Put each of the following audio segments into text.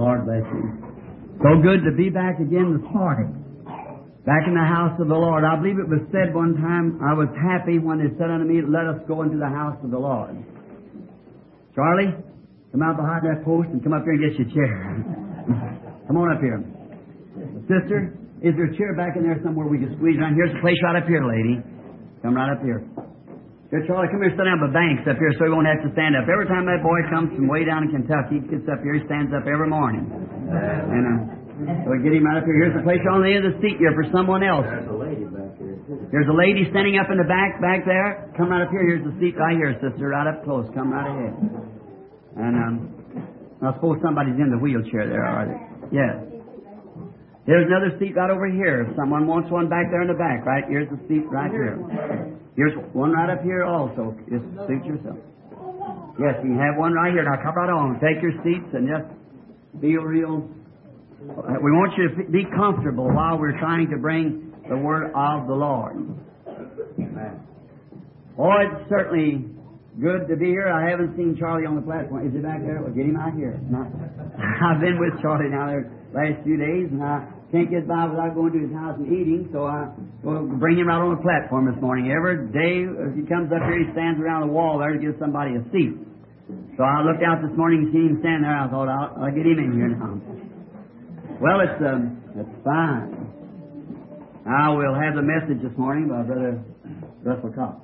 Lord bless you. So good to be back again this morning. Back in the house of the Lord. I believe it was said one time, I was happy when they said unto me, let us go into the house of the Lord. Charlie, come out behind that post and come up here and get your chair. Come on up here. Sister, is there a chair back in there somewhere we can squeeze around? Here's a place right up here, lady. Come right up here. Here, Charlie, come here, stand down by Banks up here so he won't have to stand up. Every time that boy comes from way down in Kentucky, he gets up here, he stands up every morning. And we'll get him right up here. Here's a place on the end of the seat here for someone else. There's a lady back here. There's a lady standing up in the back there. Come right up here. Here's the seat right here, sister, right up close. Come right ahead. And I suppose somebody's in the wheelchair there, are they? Yes. There's another seat right over here. If someone wants one back there in the back, right? Here's the seat right here. Here's one right up here also. Just suit yourself. Yes, you can have one right here. Now come right on. Take your seats and just feel real. We want you to be comfortable while we're trying to bring the Word of the Lord. Amen. Oh, it's certainly good to be here. I haven't seen Charlie on the platform. Is he back there? Well, get him out here. I've been with Charlie now the last few days, and I can't get by without going to his house and eating, so I will bring him right on the platform this morning. Every day, as he comes up here, he stands around the wall there to give somebody a seat. So I looked out this morning and seen him stand there. I thought, I'll get him in here now. Well, it's fine. I will have the message this morning by Brother Russell Cox.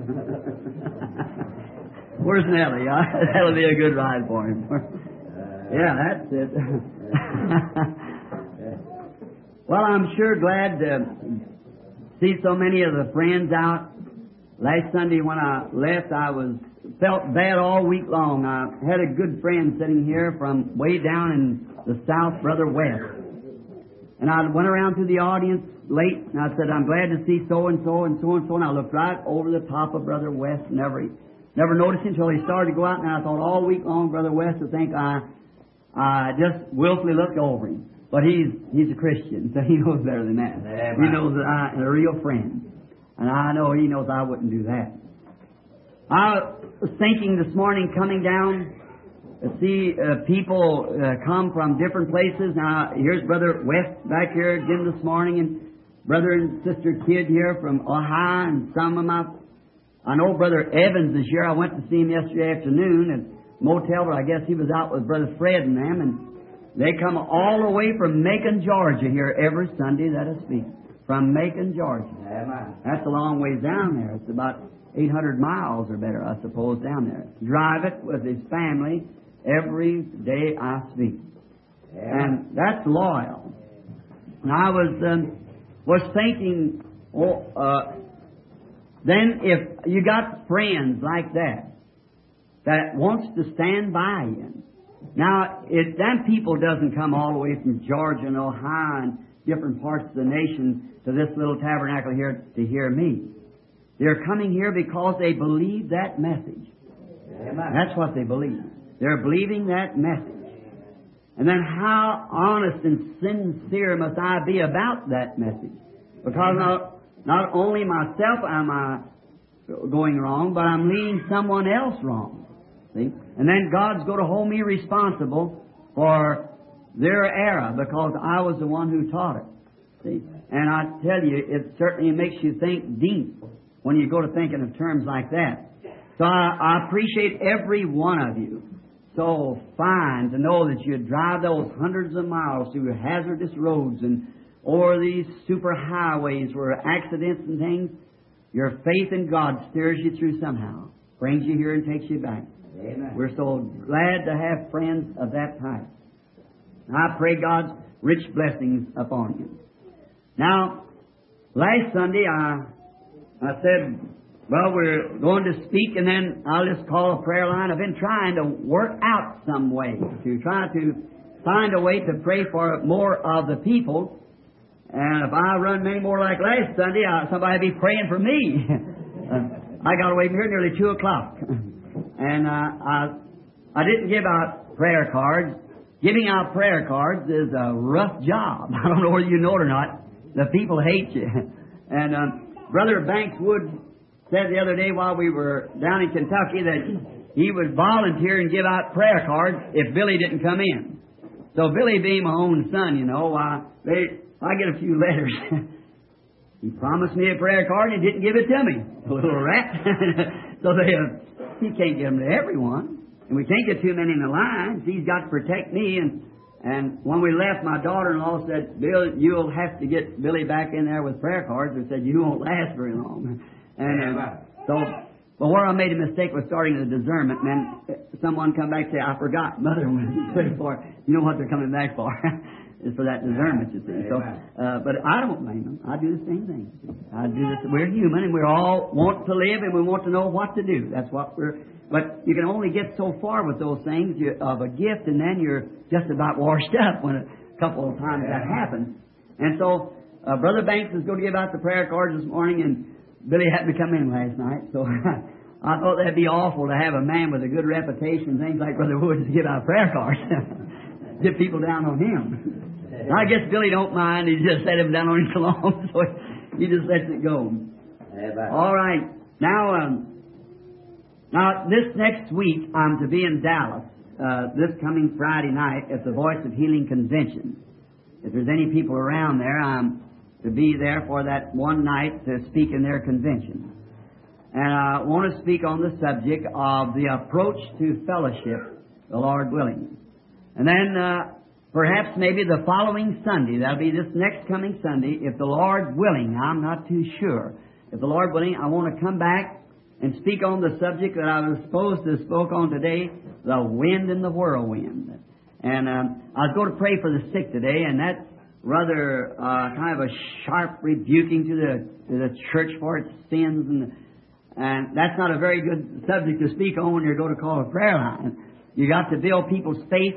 Where's Nellie? That'll be a good ride for him. Yeah, that's it. Well, I'm sure glad to see so many of the friends out. Last Sunday when I left, I felt bad all week long. I had a good friend sitting here from way down in the south, Brother West. And I went around to the audience late, and I said, I'm glad to see so-and-so and so-and-so. And I looked right over the top of Brother West, never noticed him until he started to go out. And I thought all week long, Brother West would think I just willfully looked over him. But he's a Christian, so he knows better than that. Amen. He knows that I'm a real friend. And I know he knows I wouldn't do that. I was thinking this morning coming down to see people come from different places. Now, here's Brother West back here again this morning, and Brother and Sister Kidd here from Ohio, and some of I know Brother Evans is here. I went to see him yesterday afternoon at Motel, but I guess he was out with Brother Fred and them, and they come all the way from Macon, Georgia here every Sunday that I speak. From Macon, Georgia. Amen. That's a long ways down there. It's about 800 miles or better, I suppose, down there. Drive it with his family every day I speak. Yeah. And that's loyal. And I was thinking, then if you got friends like that wants to stand by you. Now, them people doesn't come all the way from Georgia and Ohio and different parts of the nation to this little tabernacle here to hear me. They're coming here because they believe that message. Amen. That's what they believe. They're believing that message. And then how honest and sincere must I be about that message? Because not only myself am I going wrong, but I'm leading someone else wrong. See? And then God's going to hold me responsible for their error because I was the one who taught it. See? And I tell you, it certainly makes you think deep when you go to thinking of terms like that. So I appreciate every one of you. So fine to know that you drive those hundreds of miles through hazardous roads and over these super highways where accidents and things, your faith in God steers you through somehow, brings you here and takes you back. Amen. We're so glad to have friends of that type. I pray God's rich blessings upon you. Now, last Sunday I said, well, we're going to speak, and then I'll just call a prayer line. I've been trying to work out some way to try to find a way to pray for more of the people. And if I run many more like last Sunday, somebody will be praying for me. I got away from here nearly 2 o'clock. And I didn't give out prayer cards. Giving out prayer cards is a rough job. I don't know whether you know it or not. The people hate you. And Brother Banks Wood said the other day while we were down in Kentucky that he would volunteer and give out prayer cards if Billy didn't come in. So Billy being my own son, you know, I get a few letters. He promised me a prayer card and he didn't give it to me. The little rat. So he can't give them to everyone. And we can't get too many in the line. He's got to protect me. And when we left, my daughter-in-law said, Bill, you'll have to get Billy back in there with prayer cards. I said, you won't last very long. And but where I made a mistake was starting the discernment. And then someone come back and say, I forgot. Mother was praying for. You know what they're coming back for. It's for that discernment, you see. So, but I don't blame them. I do the same thing. I do this. We're human, and we all want to live, and we want to know what to do. That's what we're. But you can only get so far with those things of a gift, and then you're just about washed up when a couple of times that happens. And so, Brother Banks is going to give out the prayer cards this morning, and Billy happened to come in last night, so I thought that'd be awful to have a man with a good reputation, things like Brother Woods, to give out prayer cards. Get people down on him. I guess Billy don't mind. He just set him down on his lawn, so he just lets it go. All right. Now this next week, I'm to be in Dallas this coming Friday night at the Voice of Healing Convention. If there's any people around there, I'm to be there for that one night to speak in their convention. And I want to speak on the subject of the approach to fellowship, the Lord willing. And then perhaps maybe the following Sunday, that'll be this next coming Sunday, if the Lord willing, I'm not too sure. If the Lord willing, I want to come back and speak on the subject that I was supposed to spoke on today, the wind and the whirlwind. And I was going to pray for the sick today, and that's rather kind of a sharp rebuking to the church for its sins, and that's not a very good subject to speak on when you're going to call a prayer line. You got to build people's faith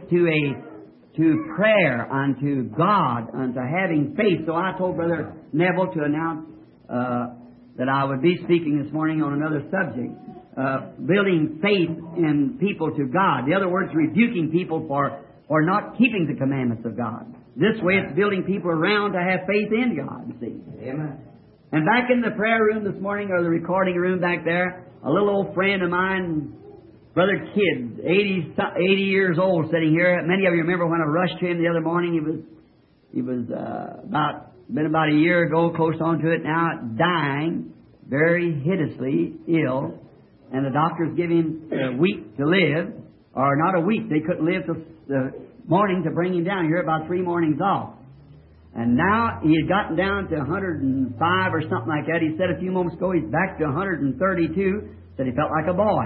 to prayer, unto God, unto having faith. So I told Brother Neville to announce that I would be speaking this morning on another subject, building faith in people to God. In other words, rebuking people for not keeping the commandments of God. This way it's building people around to have faith in God, you see. Amen. And back in the prayer room this morning, or the recording room back there, a little old friend of mine, Brother Kidd, 80 years old, sitting here. Many of you remember when I rushed to him the other morning. He was been about a year ago, close on to it now, dying, very hideously ill, and the doctors give him a week to live, or not a week. They couldn't live till the morning to bring him down here, about 3 mornings off. And now he had gotten down to 105 or something like that. He said a few moments ago he's back to 132. Said he felt like a boy.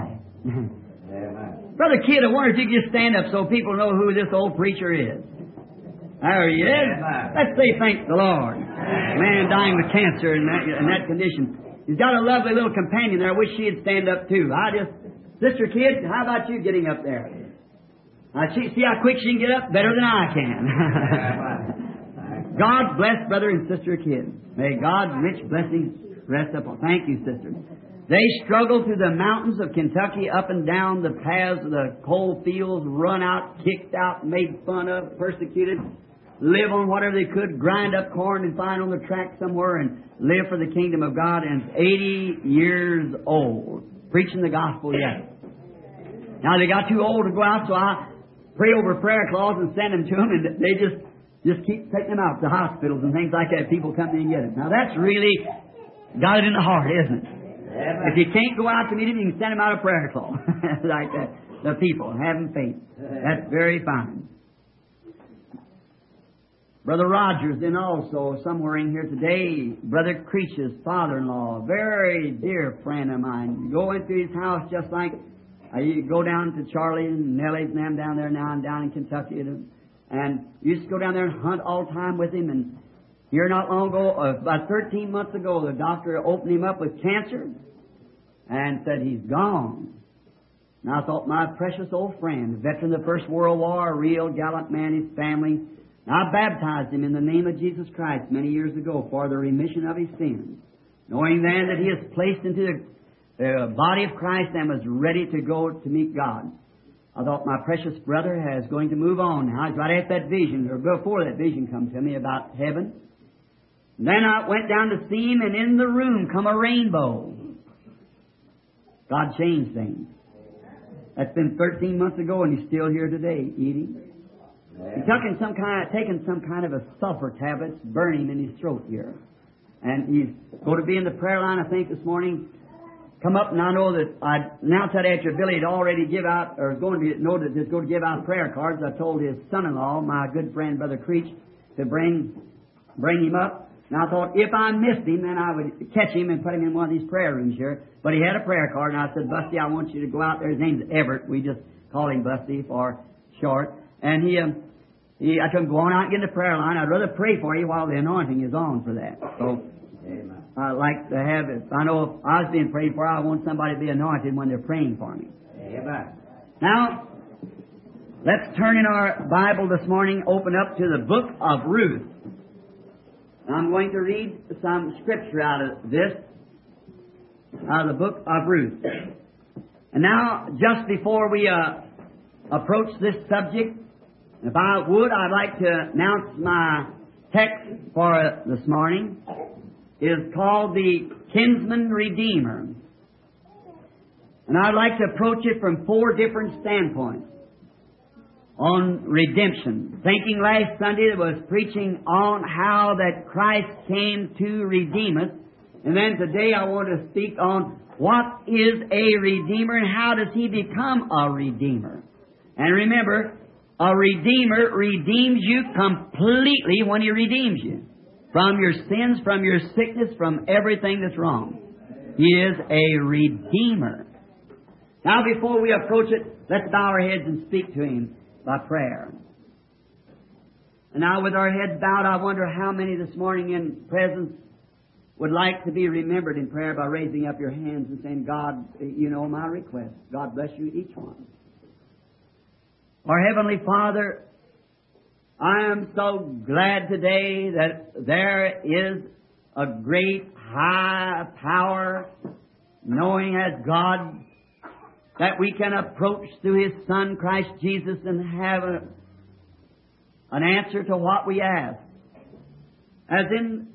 Brother Kidd, I wonder if you could just stand up so people know who this old preacher is. There he is. Let's say thank the Lord. Man dying with cancer in that condition. He's got a lovely little companion there. I wish she'd stand up too. Sister Kidd, how about you getting up there? See how quick she can get up? Better than I can. God bless Brother and Sister Kidd. May God's rich blessings rest upon. Thank you, sister. They struggle through the mountains of Kentucky, up and down the paths of the coal fields, run out, kicked out, made fun of, persecuted, live on whatever they could, grind up corn and find on the track somewhere and live for the kingdom of God. And 80 years old, preaching the gospel yet. Now they got too old to go out, so I pray over prayer clause and send them to them, and they just keep taking them out to hospitals and things like that. People come in and get it. Now that's really got it in the heart, isn't it? If you can't go out to meet him, you can send him out a prayer clause like that. The people having faith. That's very fine. Brother Rogers, and also somewhere in here today, Brother Creech's father-in-law, a very dear friend of mine. You go into his house just like you go down to Charlie and Nellie's and them down there now and down in Kentucky. And you used to go down there and hunt all the time with him. And here not long ago, about 13 months ago, the doctor opened him up with cancer and said he's gone. And I thought, my precious old friend, veteran of the First World War, a real gallant man, his family. And I baptized him in the name of Jesus Christ many years ago for the remission of his sins, knowing then that he is placed into the body of Christ and was ready to go to meet God. I thought my precious brother is going to move on now. He's right after that vision, or before that vision come to me about heaven. And then I went down to see him, and in the room come a rainbow. God changed things. That's been 13 months ago, and he's still here today, eating. He taken some kind of a sulfur tablets, burning in his throat here. And he's going to be in the prayer line, I think, this morning. Come up, and I know that I announced that after Billy had already give out, or going to know that he's going to give out prayer cards. I told his son-in-law, my good friend Brother Creech, to bring him up. And I thought if I missed him, then I would catch him and put him in one of these prayer rooms here. But he had a prayer card, and I said, Busty, I want you to go out there. His name's Everett. We just call him Busty for short. And I told him, go on out and get in the prayer line. I'd rather pray for you while the anointing is on for that. So I'd like to have it. I know if I was being prayed for, I want somebody to be anointed when they're praying for me. Amen. Now, let's turn in our Bible this morning, open up to the book of Ruth. I'm going to read some scripture out of this, out of the book of Ruth. And now, just before we approach this subject, if I would, I'd like to announce my text for this morning. It is called the Kinsman Redeemer. And I'd like to approach it from 4 different standpoints on redemption. Thinking last Sunday I was preaching on how that Christ came to redeem us. And then today I want to speak on what is a redeemer and how does he become a redeemer. And remember, a redeemer redeems you completely when he redeems you. From your sins, from your sickness, from everything that's wrong. He is a redeemer. Now before we approach it, let's bow our heads and speak to him by prayer. And now with our heads bowed, I wonder how many this morning in presence would like to be remembered in prayer by raising up your hands and saying, God, you know my request. God bless you, each one. Our Heavenly Father, I am so glad today that there is a great high power, knowing as God, that we can approach through His Son, Christ Jesus, and have an answer to what we ask. As in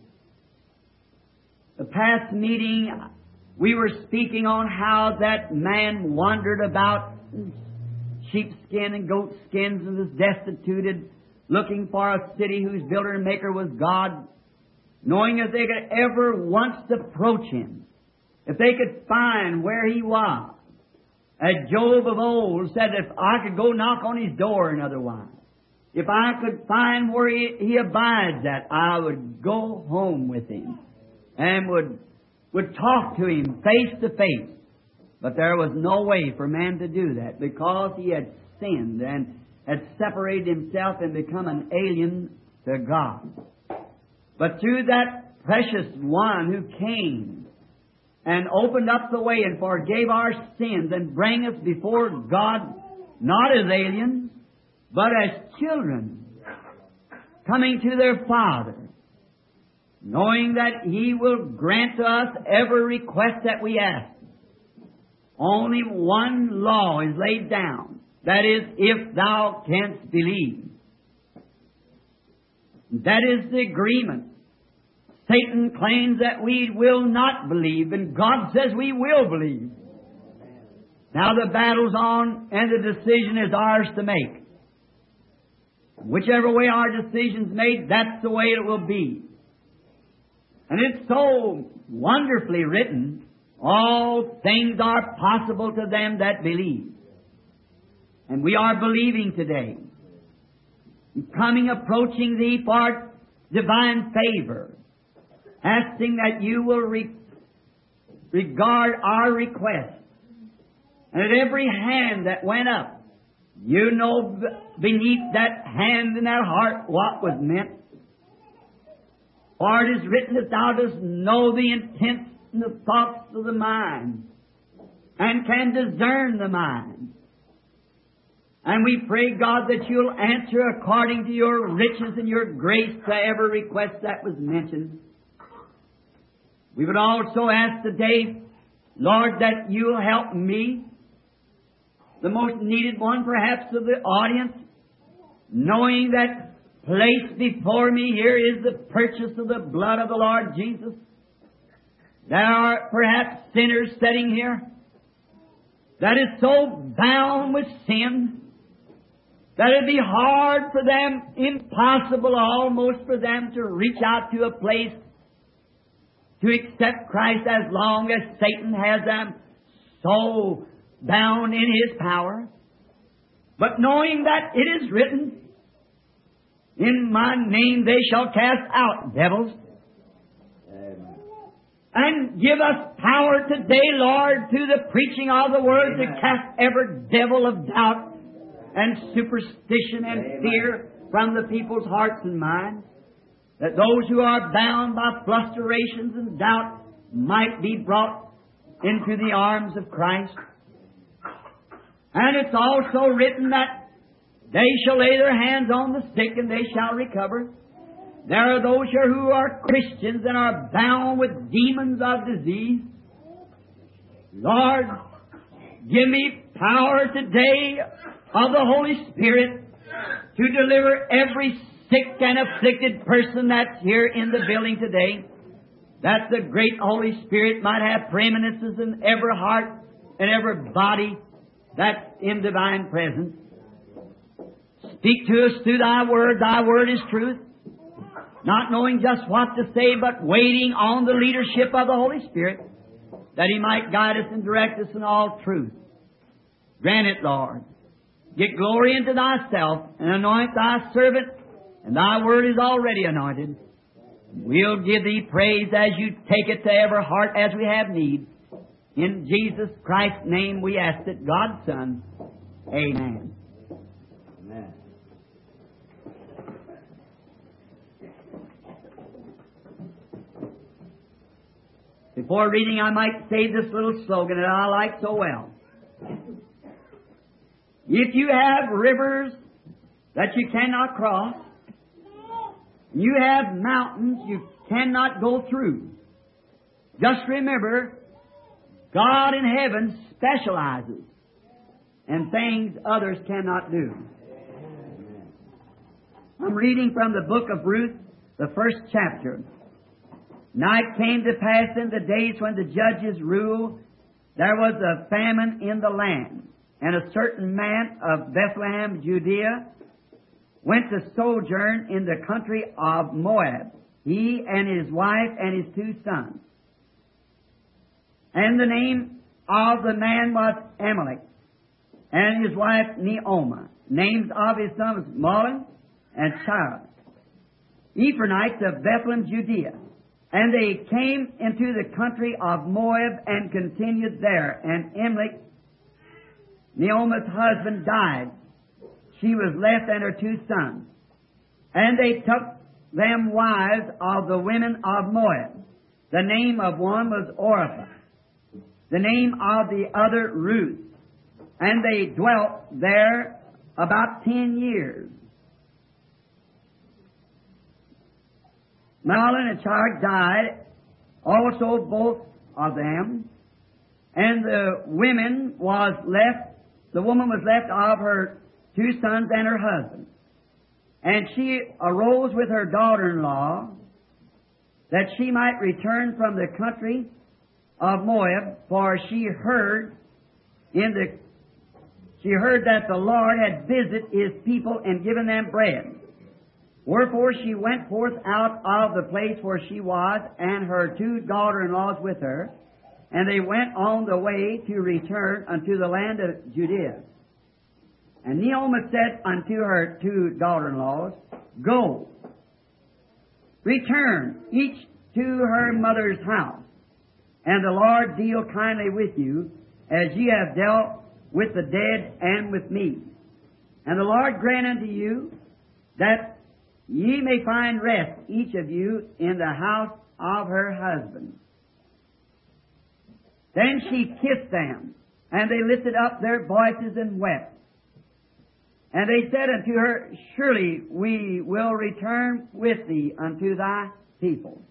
the past meeting, we were speaking on how that man wandered about sheepskin and goat skins and was destituted, looking for a city whose builder and maker was God, knowing if they could ever once approach Him, if they could find where He was. As Job of old said, if I could go knock on His door and otherwise, if I could find where he abides at, I would go home with Him and would talk to Him face to face. But there was no way for man to do that because he had sinned and had separated himself and become an alien to God. But through that precious one who came and opened up the way and forgave our sins and bring us before God, not as aliens, but as children, coming to their Father, knowing that He will grant to us every request that we ask. Only one law is laid down. That is, if thou canst believe. That is the agreement. Satan claims that we will not believe, and God says we will believe. Now the battle's on, and the decision is ours to make. Whichever way our decision's made, that's the way it will be. And it's so wonderfully written, all things are possible to them that believe. And we are believing today. Coming, approaching Thee for divine favor. Asking that You will regard our request. And at every hand that went up, You know beneath that hand and that heart what was meant. For it is written that Thou dost know the intents and the thoughts of the mind, and can discern the mind. And we pray, God, that You'll answer according to Your riches and Your grace to every request that was mentioned. We would also ask today, Lord, that You'll help me, the most needed one perhaps of the audience, knowing that placed before me here is the purchase of the blood of the Lord Jesus. There are perhaps sinners sitting here that is so bound with sin that it'd be hard for them, impossible almost for them to reach out to a place to accept Christ as long as Satan has them so bound in his power. But knowing that it is written, in my name they shall cast out devils. Amen. And give us power today, Lord, through the preaching of the Word, Amen, to cast every devil of doubt and superstition and Amen, fear from the people's hearts and minds, that those who are bound by flusterations and doubt might be brought into the arms of Christ. And it's also written that they shall lay their hands on the sick and they shall recover. There are those here who are Christians and are bound with demons of disease. Lord, give me power today of the Holy Spirit to deliver every sick and afflicted person that's here in the building today, that the great Holy Spirit might have preeminences in every heart and every body that's in divine presence. Speak to us through Thy Word. Thy Word is truth. Not knowing just what to say, but waiting on the leadership of the Holy Spirit, that He might guide us and direct us in all truth. Grant it, Lord. Get glory into Thyself and anoint Thy servant, and Thy Word is already anointed. We'll give Thee praise as You take it to every heart as we have need. In Jesus Christ's name we ask it, God's Son. Amen. Amen. Before reading, I might say this little slogan that I like so well. If you have rivers that you cannot cross, you have mountains you cannot go through, just remember, God in heaven specializes in things others cannot do. I'm reading from the book of Ruth, the first chapter. Now it came to pass in the days when the judges ruled, there was a famine in the land. And a certain man of Bethlehem, Judea, went to sojourn in the country of Moab, he and his wife and his 2 sons. And the name of the man was Amalek, and his wife Naomi. Names of his sons Mahlon and Chilion, Ephraimites of Bethlehem, Judea. And they came into the country of Moab and continued there. And Amalek, Naomi's husband, died. She was left and her 2 sons. And they took them wives of the women of Moab. The name of one was Orpah, the name of the other Ruth. And they dwelt there about 10 years. Mahlon and Chilion died, also both of them, and the woman was left of her 2 sons and her husband. And she arose with her daughter-in-law, that she might return from the country of Moab, for she heard that the Lord had visited His people and given them bread. Wherefore she went forth out of the place where she was, and her 2 daughter-in-laws with her, and they went on the way to return unto the land of Judea. And Naomi said unto her 2 daughter-in-laws, Go, return, each to her mother's house, and the Lord deal kindly with you, as ye have dealt with the dead and with me. And the Lord grant unto you that ye may find rest, each of you, in the house of her husband. Then she kissed them, and they lifted up their voices and wept. And they said unto her, Surely we will return with thee unto thy people.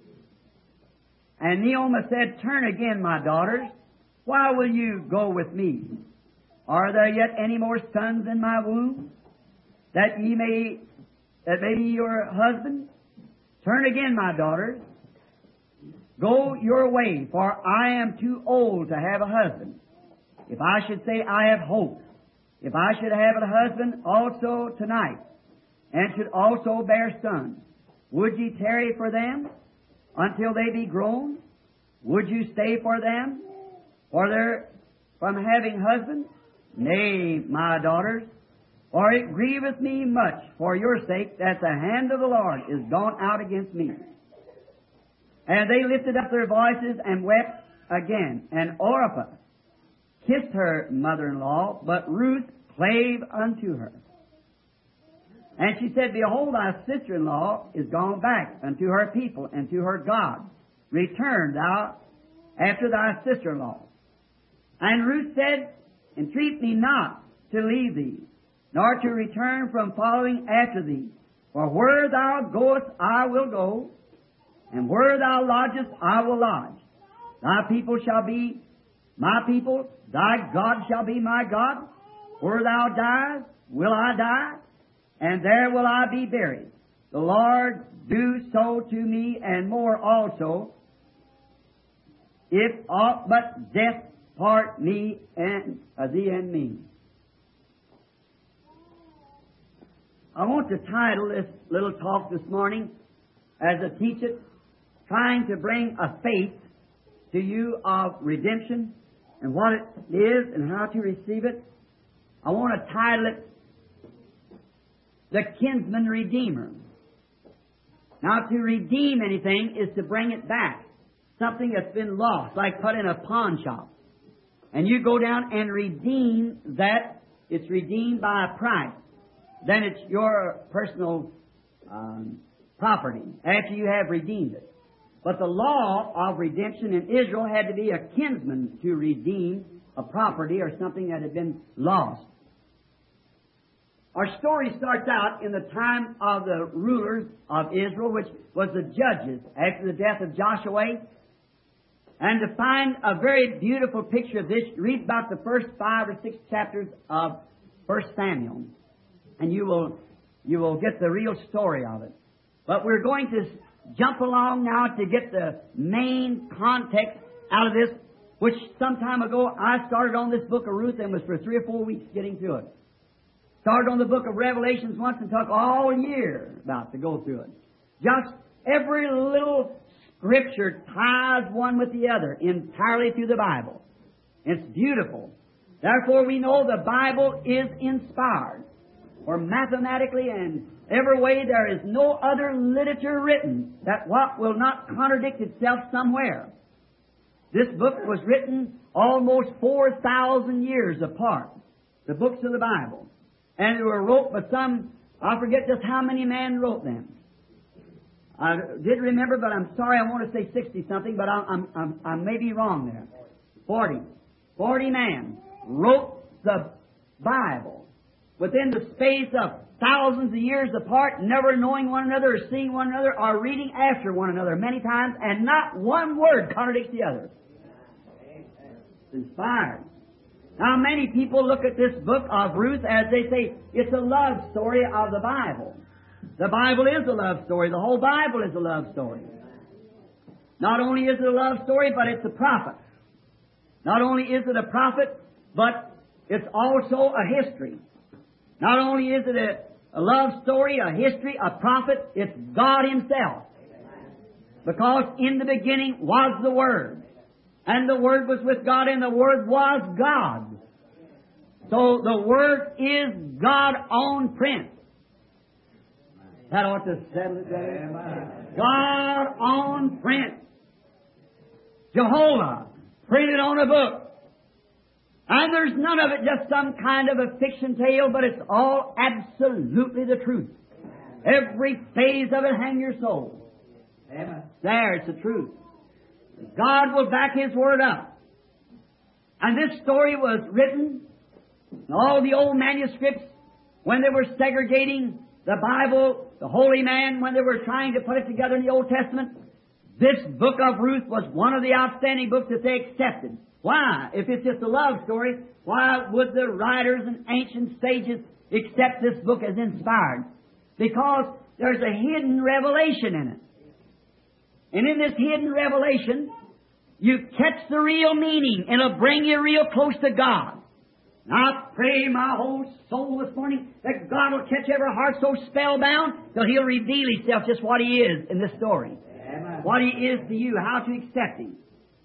And Naomi said, Turn again, my daughters. Why will you go with me? Are there yet any more sons in my womb, that may be your husband? Turn again, my daughters. Go your way, for I am too old to have a husband. If I should say I have hope, if I should have a husband also tonight, and should also bear sons, would ye tarry for them until they be grown? Would you stay for them, from having husbands? Nay, my daughters, for it grieveth me much for your sake that the hand of the Lord is gone out against me. And they lifted up their voices and wept again. And Orpah kissed her mother-in-law, but Ruth clave unto her. And she said, Behold, thy sister-in-law is gone back unto her people and to her God. Return thou after thy sister-in-law. And Ruth said, Entreat me not to leave thee, nor to return from following after thee. For where thou goest, I will go, and where thou lodgest, I will lodge. Thy people shall be my people, thy God shall be my God. Where thou diest, will I die, and there will I be buried. The Lord do so to me, and more also, if aught but death part me and thee and me. I want to title this little talk this morning, as I teach it, trying to bring a faith to you of redemption and what it is and how to receive it. I want to title it, The Kinsman Redeemer. Now, to redeem anything is to bring it back. Something that's been lost, like put in a pawn shop. And you go down and redeem that. It's redeemed by a price. Then it's your personal property after you have redeemed it. But the law of redemption in Israel had to be a kinsman to redeem a property or something that had been lost. Our story starts out in the time of the rulers of Israel, which was the judges after the death of Joshua. And to find a very beautiful picture of this, read about the first 5 or 6 chapters of 1 Samuel. And you will get the real story of it. But we're going to jump along now to get the main context out of this, which some time ago I started on this book of Ruth and was for 3 or 4 weeks getting through it. Started on the book of Revelations once and took all year about to go through it. Just every little Scripture ties one with the other entirely through the Bible. It's beautiful. Therefore we know the Bible is inspired. For mathematically and every way there is no other literature written that what will not contradict itself somewhere. This book was written almost 4,000 years apart, the books of the Bible. And they were wrote by some, I forget just how many men wrote them. I did remember, but I'm sorry, I want to say 60-something, but I may be wrong there. 40 men wrote the Bible within the space of thousands of years apart, never knowing one another or seeing one another or reading after one another many times, and not one word contradicts the other. It's inspired. Now, many people look at this book of Ruth as they say it's a love story of the Bible. The Bible is a love story. The whole Bible is a love story. Not only is it a love story, but it's a prophet. Not only is it a prophet, but it's also a history. Not only is it a love story, a history, a prophet, it's God Himself. Because in the beginning was the Word. And the Word was with God, and the Word was God. So the Word is God on print. That ought to settle it there. God on print. Jehovah printed on a book. And there's none of it just some kind of a fiction tale, but it's all absolutely the truth. Every phase of it hang your soul. There, it's the truth. God will back His Word up. And this story was written in all the old manuscripts when they were segregating the Bible, the Holy Man, when they were trying to put it together in the Old Testament. This book of Ruth was one of the outstanding books that they accepted. Why? If it's just a love story, why would the writers and ancient sages accept this book as inspired? Because there's a hidden revelation in it. And in this hidden revelation, you catch the real meaning, and it'll bring you real close to God. And I pray my whole soul this morning that God will catch every heart so spellbound till He'll reveal Himself just what He is in this story. Amen. What He is to you, how to accept Him.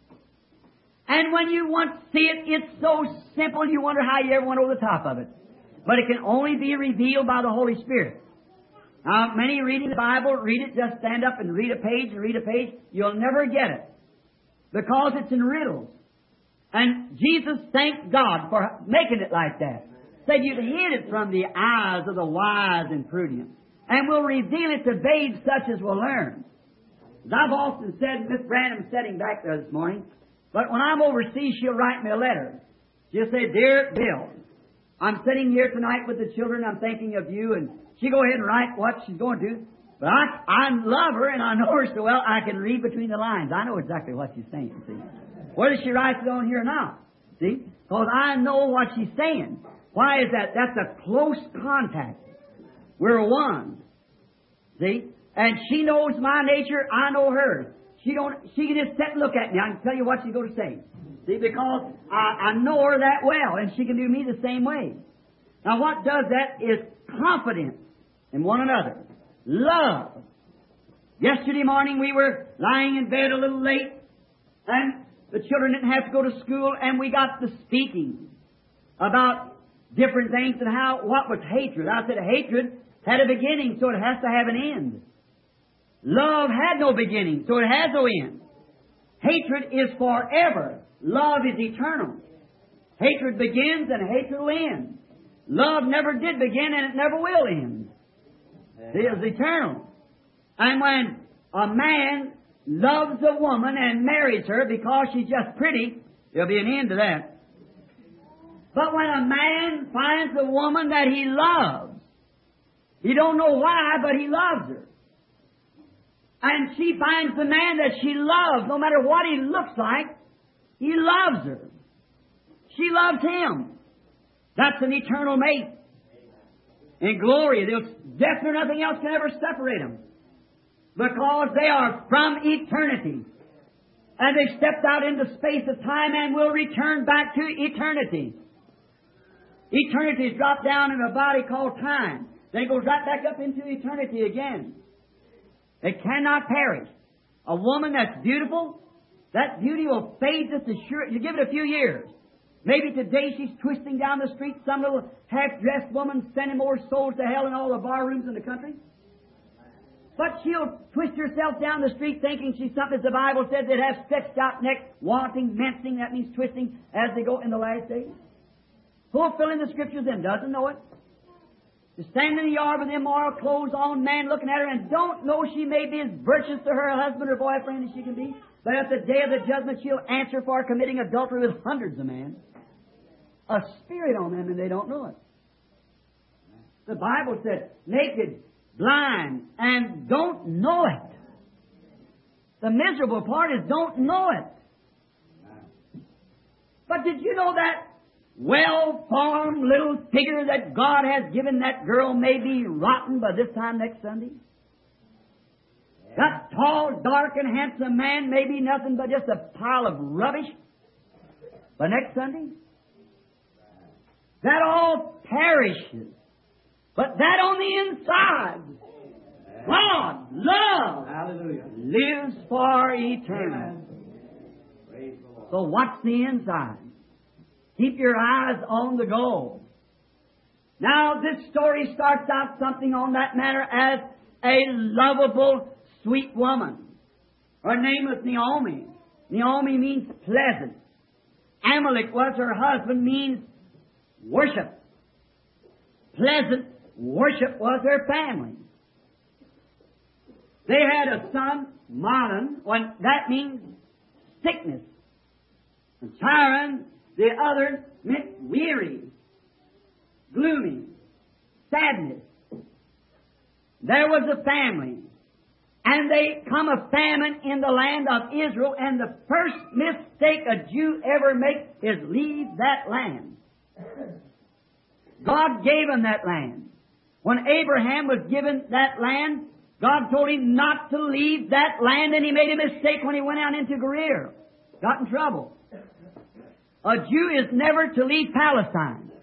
And when you once see it, it's so simple you wonder how you ever went over the top of it. But it can only be revealed by the Holy Spirit. Now, many reading the Bible, read it, just stand up and read a page and read a page. You'll never get it. Because it's in riddles. And Jesus thanked God for making it like that. Said you'd hid it from the eyes of the wise and prudent. And will reveal it to babes such as will learn. As I've often said, Miss Branham's sitting back there this morning, but when I'm overseas, she'll write me a letter. She'll say, Dear Bill, I'm sitting here tonight with the children, I'm thinking of you, and she'll go ahead and write what she's going to. But I love her, and I know her so well, I can read between the lines. I know exactly what she's saying, see. Whether she writes it on here or not, see? Because I know what she's saying. Why is that? That's a close contact. We're one. See? And she knows my nature, I know hers. She can just sit and look at me. I can tell you what she's going to say. See, because I know her that well, and she can do me the same way. Now, what does that is confidence in one another. Love. Yesterday morning we were lying in bed a little late, and the children didn't have to go to school, and we got to speaking about different things and what was hatred. I said hatred had a beginning, so it has to have an end. Love had no beginning, so it has no end. Hatred is forever. Love is eternal. Hatred begins and hatred will end. Love never did begin and it never will end. It is eternal. And when a man loves a woman and marries her because she's just pretty, there'll be an end to that. But when a man finds a woman that he loves, he don't know why, but he loves her. And she finds the man that she loves, no matter what he looks like, he loves her. She loves him. That's an eternal mate. In glory, death or nothing else can ever separate them. Because they are from eternity. And they stepped out into space of time and will return back to eternity. Eternity is dropped down in a body called time. Then it goes right back up into eternity again. It cannot perish. A woman that's beautiful, that beauty will fade just as sure. You give it a few years. Maybe today she's twisting down the street, some little half-dressed woman sending more souls to hell in all the bar rooms in the country. But she'll twist herself down the street thinking she's something, as the Bible says, that has stretched out neck, wanting, mincing, that means twisting, as they go in the last days. Fulfilling the Scriptures then doesn't know it. To stand in the yard with immoral clothes on, man looking at her, and don't know she may be as virtuous to her husband or boyfriend as she can be. But at the day of the judgment, she'll answer for committing adultery with hundreds of men. A spirit on them, and they don't know it. The Bible said, naked, blind, and don't know it. The miserable part is don't know it. But did you know that well-formed little figure that God has given that girl may be rotten by this time next Sunday? That tall, dark, and handsome man may be nothing but just a pile of rubbish by next Sunday? That all perishes. But that on the inside, God, love, hallelujah, lives for eternity. So what's the inside? Keep your eyes on the goal. Now, this story starts out something on that manner as a lovable, sweet woman. Her name was Naomi. Naomi means pleasant. Amalek was her husband, means worship. Pleasant worship was her family. They had a son, Mahlon, when that means sickness. And Chiron, the other, meant weary, gloomy, sadness. There was a family. And they come a famine in the land of Israel, and the first mistake a Jew ever makes is leave that land. God gave him that land. When Abraham was given that land, God told him not to leave that land, and he made a mistake when he went out into Gerar. Got in trouble. A Jew is never to leave Palestine.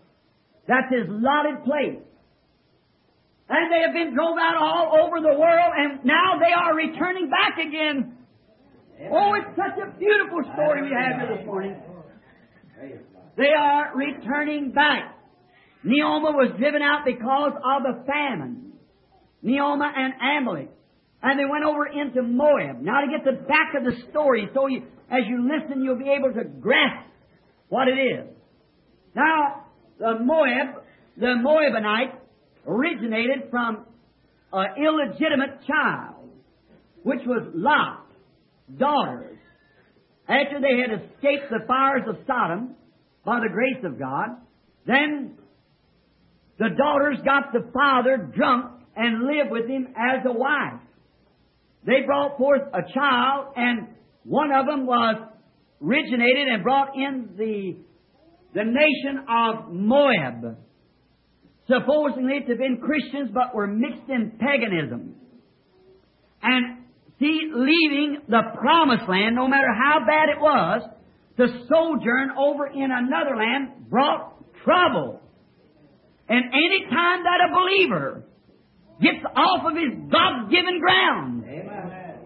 That's His allotted place. And they have been drove out all over the world, and now they are returning back again. Oh, it's such a beautiful story we have here this morning. They are returning back. Neoma was driven out because of a famine. Neoma and Amalek. And they went over into Moab. Now to get the back of the story, so as you listen, you'll be able to grasp what it is. Now, the Moabite originated from an illegitimate child, which was Lot's daughters. After they had escaped the fires of Sodom by the grace of God, then the daughters got the father drunk and lived with him as a wife. They brought forth a child, and one of them was originated and brought in the nation of Moab, supposedly to have been Christians, but were mixed in paganism. And see, leaving the promised land, no matter how bad it was, to sojourn over in another land brought trouble. And any time that a believer gets off of his God-given ground, amen,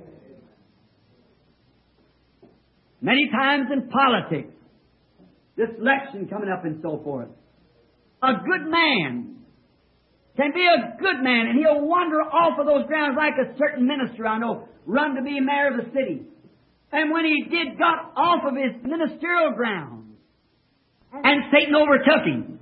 many times in politics, this election coming up and so forth, a good man can be a good man, and he'll wander off of those grounds like a certain minister I know, run to be mayor of the city. And when he got off of his ministerial ground, and Satan overtook him.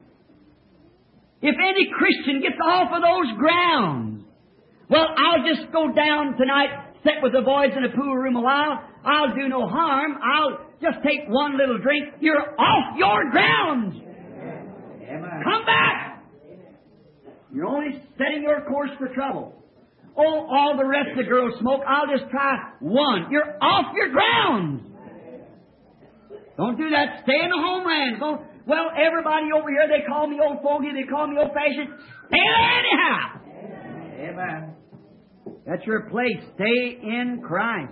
If any Christian gets off of those grounds, well, I'll just go down tonight, sit with the boys in a pool room a while. I'll do no harm. I'll just take one little drink. You're off your grounds. Amen. Come back. You're only setting your course for trouble. Oh, all the rest of the girls smoke. I'll just try one. You're off your grounds. Don't do that. Stay in the homeland. Well, everybody over here, they call me old fogey, they call me old-fashioned. Stay there anyhow. Amen. That's your place. Stay in Christ.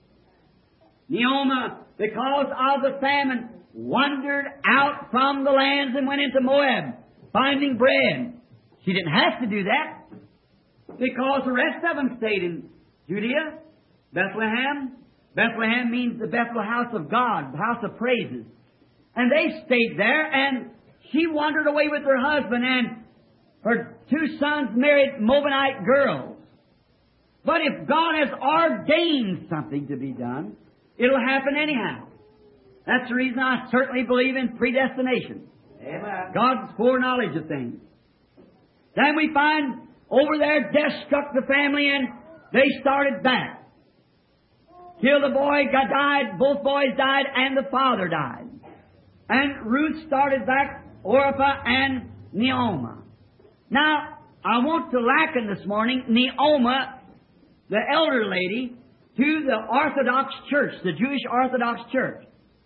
Neoma, because of the famine, wandered out from the lands and went into Moab, finding bread. She didn't have to do that, because the rest of them stayed in Judea, Bethlehem. Bethlehem means the Bethel house of God, the house of praises. And they stayed there, and she wandered away with her husband, and her two sons married Moabite girls. But if God has ordained something to be done, it'll happen anyhow. That's the reason I certainly believe in predestination. Amen. God's foreknowledge of things. Then we find over there death struck the family, and they started back. Till the boy died, both boys died, and the father died. And Ruth started back, Orpah and Neoma. Now, I want to liken this morning Neoma, the elder lady, to the Orthodox Church, the Jewish Orthodox Church.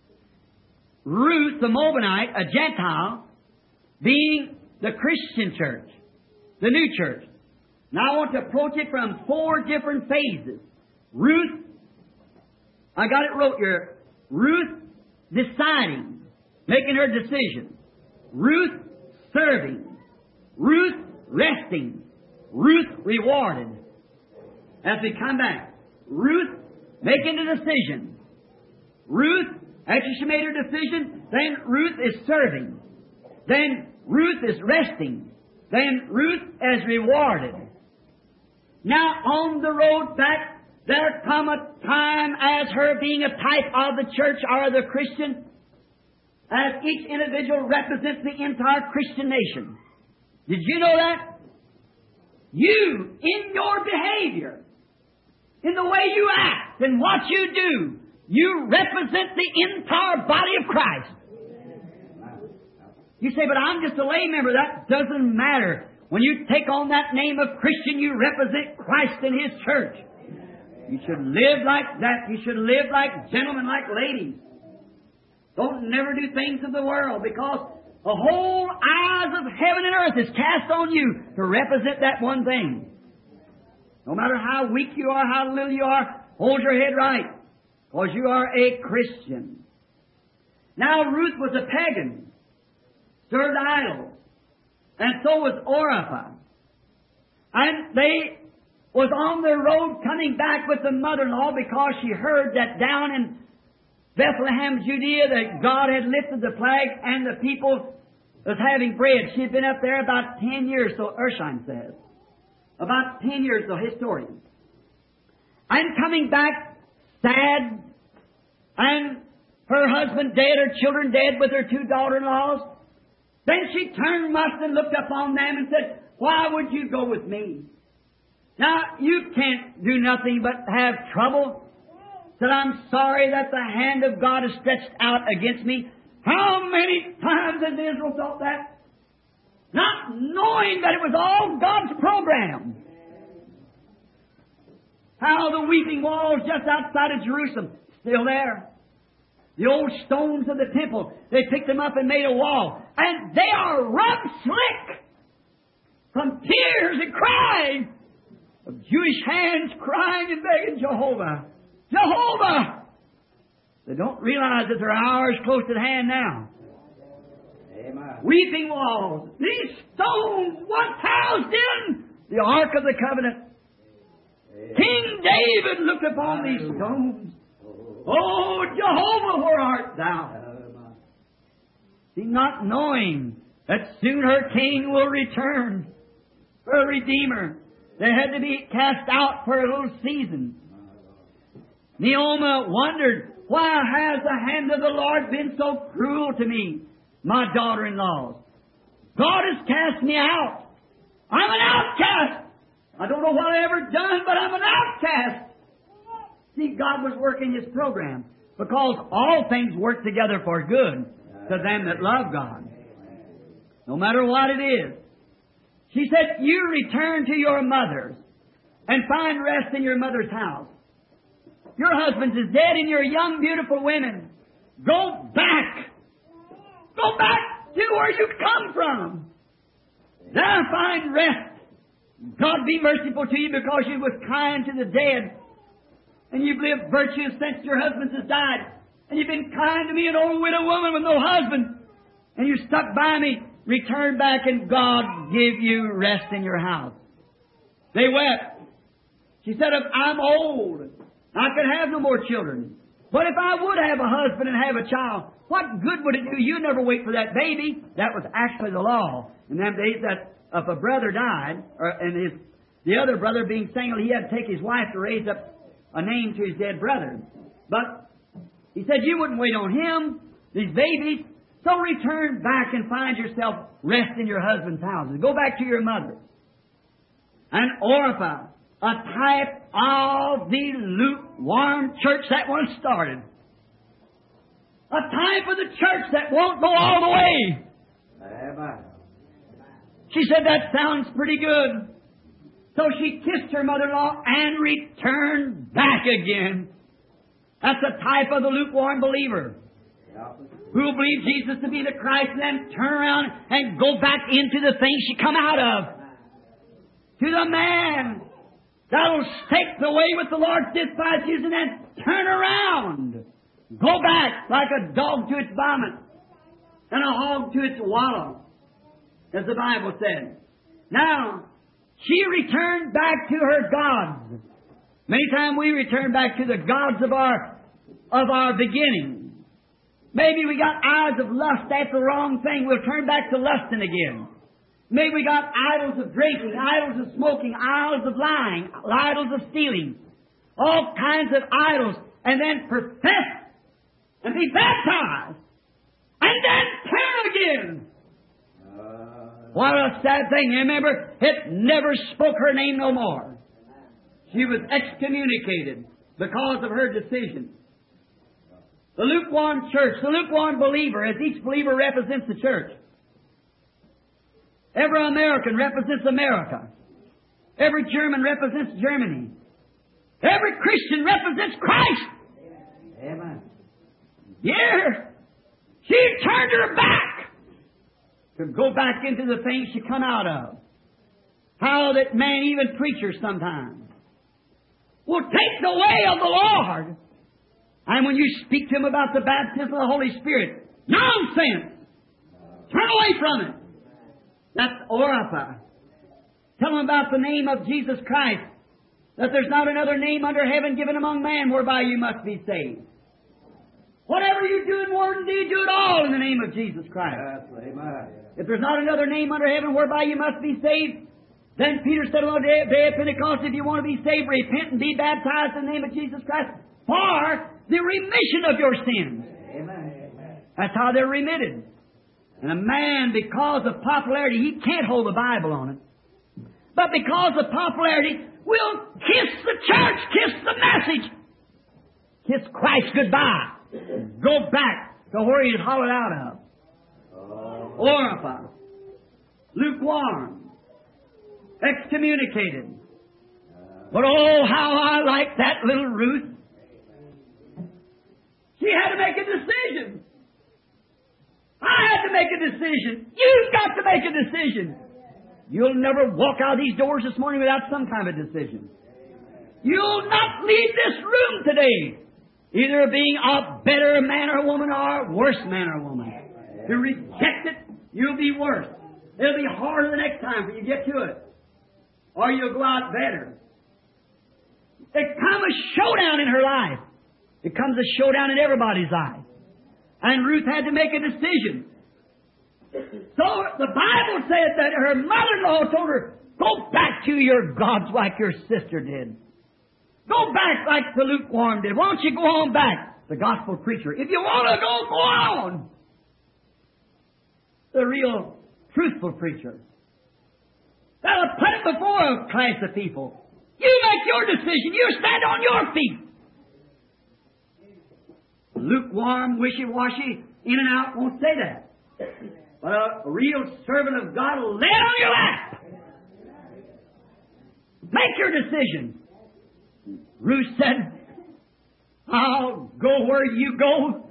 Ruth, the Moabite, a Gentile, being the Christian church, the new church. Now I want to approach it from 4 different phases. Ruth, I got it wrote here. Ruth deciding, making her decision. Ruth serving. Ruth resting. Ruth rewarded. As we come back, Ruth making a decision. Ruth, after she made her decision, then Ruth is serving. Then Ruth is resting. Then Ruth is rewarded. Now on the road back, there come a time as her being a type of the church or the Christian, as each individual represents the entire Christian nation. Did you know that? You, in your behavior, in the way you act and what you do, you represent the entire body of Christ. You say, but I'm just a lay member. That doesn't matter. When you take on that name of Christian, you represent Christ and His church. You should live like that. You should live like gentlemen, like ladies. Don't never do things of the world, because the whole eyes of heaven and earth is cast on you to represent that one thing. No matter how weak you are, how little you are, hold your head right, because you are a Christian. Now Ruth was a pagan, served idols, And so was Orpah. And they was on their road coming back with the mother-in-law because she heard that down in Bethlehem, Judea, that God had lifted the plague and the people was having bread. She had been up there about 10 years, so Ursheim says. About 10 years, the historian. And coming back sad, and her husband dead, her children dead with her 2 daughter-in-laws. Then she turned must and looked upon them and said, "Why would you go with me? Now, you can't do nothing but have trouble. Said, I'm sorry that the hand of God is stretched out against me." How many times has Israel thought that? Not knowing that it was all God's program. How the weeping walls just outside of Jerusalem, still there. The old stones of the temple, they picked them up and made a wall. And they are rubbed slick from tears and crying of Jewish hands crying and begging Jehovah. Jehovah! They don't realize that their hour is close at hand now. Amen. Weeping walls. These stones once housed in the Ark of the Covenant. Amen. King David looked upon these stones. Oh, Jehovah, where art thou? See, not knowing that soon her King will return, her Redeemer. They had to be cast out for a little season. Naomi wondered, why has the hand of the Lord been so cruel to me, my daughter-in-laws? God has cast me out. I'm an outcast. I don't know what I ever done, but I'm an outcast. See, God was working His program because all things work together for good to them that love God. No matter what it is. She said, you return to your mothers and find rest in your mother's house. Your husband is dead and you're young, beautiful women. Go back. Go back to where you come from. Now find rest. God be merciful to you because you was kind to the dead. And you've lived virtuous since your husband has died. And you've been kind to me, an old widow woman with no husband. And you stuck by me. Return back and God give you rest in your house. They wept. She said, I'm old. I could have no more children. But if I would have a husband and have a child, what good would it do? You never wait for that baby. That was actually the law. In them days that if a brother died, and the other brother being single, he had to take his wife to raise up a name to his dead brother. But he said, you wouldn't wait on him, these babies. So return back and find yourself rest in your husband's houses. Go back to your mother. And Orpah, a type of the lukewarm church that once started. A type of the church that won't go all the way. Amen. She said, that sounds pretty good. So she kissed her mother-in-law and returned back again. That's a type of the lukewarm believer. Who will believe Jesus to be the Christ and then turn around and go back into the things she come out of. To the man that'll take the way with the Lord's dispatches and then turn around. Go back like a dog to its vomit and a hog to its wallow, as the Bible said. Now, she returned back to her gods. Many times we return back to the gods of our beginning. Maybe we got eyes of lust after the wrong thing. We'll turn back to lusting again. Maybe we got idols of drinking, idols of smoking, idols of lying, idols of stealing. All kinds of idols. And then profess and be baptized. And then turn again. What a sad thing. Remember, it never spoke her name no more. She was excommunicated because of her decision. The lukewarm church, the lukewarm believer, as each believer represents the church. Every American represents America. Every German represents Germany. Every Christian represents Christ. Amen. Yeah. She turned her back to go back into the things she come out of. How that man, even preachers sometimes, will take the way of the Lord. And when you speak to him about the baptism of the Holy Spirit, nonsense! Turn away from it. That's Orpah. Tell them about the name of Jesus Christ, that there's not another name under heaven given among men whereby you must be saved. Whatever you do in word and deed, do it all in the name of Jesus Christ. Amen. If there's not another name under heaven whereby you must be saved, then Peter said on the day of Pentecost, if you want to be saved, repent and be baptized in the name of Jesus Christ for the remission of your sins. Amen. That's how they're remitted. And a man, because of popularity, he can't hold the Bible on it. But because of popularity, will kiss the church, kiss the message, kiss Christ goodbye. Go back to where he's hollowed out of. Orpah, lukewarm, excommunicated. But oh, how I like that little Ruth. She had to make a decision. I had to make a decision. You've got to make a decision. You'll never walk out of these doors this morning without some kind of decision. You'll not leave this room today either being a better man or woman or a worse man or woman. To reject it, you'll be worse. It'll be harder the next time when you get to it. Or you'll go out better. It comes a showdown in her life. It comes a showdown in everybody's life. And Ruth had to make a decision. So the Bible said that her mother-in-law told her, go back to your gods like your sister did. Go back like the lukewarm did. Why don't you go on back? The gospel preacher. If you want to go, go on. The real truthful preacher. That'll put it before a class of people. You make your decision. You stand on your feet. Lukewarm, wishy-washy, in and out won't say that. But a real servant of God will lay it on your lap. Make your decision. Ruth said, I'll go where you go.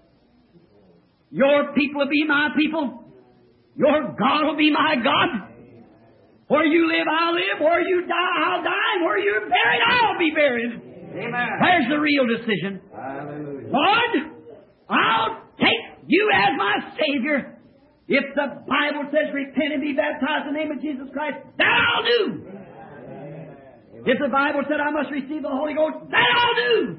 Your people will be my people. Your God will be my God. Where you live, I'll live. Where you die, I'll die. And where you're buried, I'll be buried. Amen. There's the real decision. Hallelujah. Lord, I'll take you as my Savior. If the Bible says repent and be baptized in the name of Jesus Christ, that I'll do. If the Bible said I must receive the Holy Ghost, that I'll do.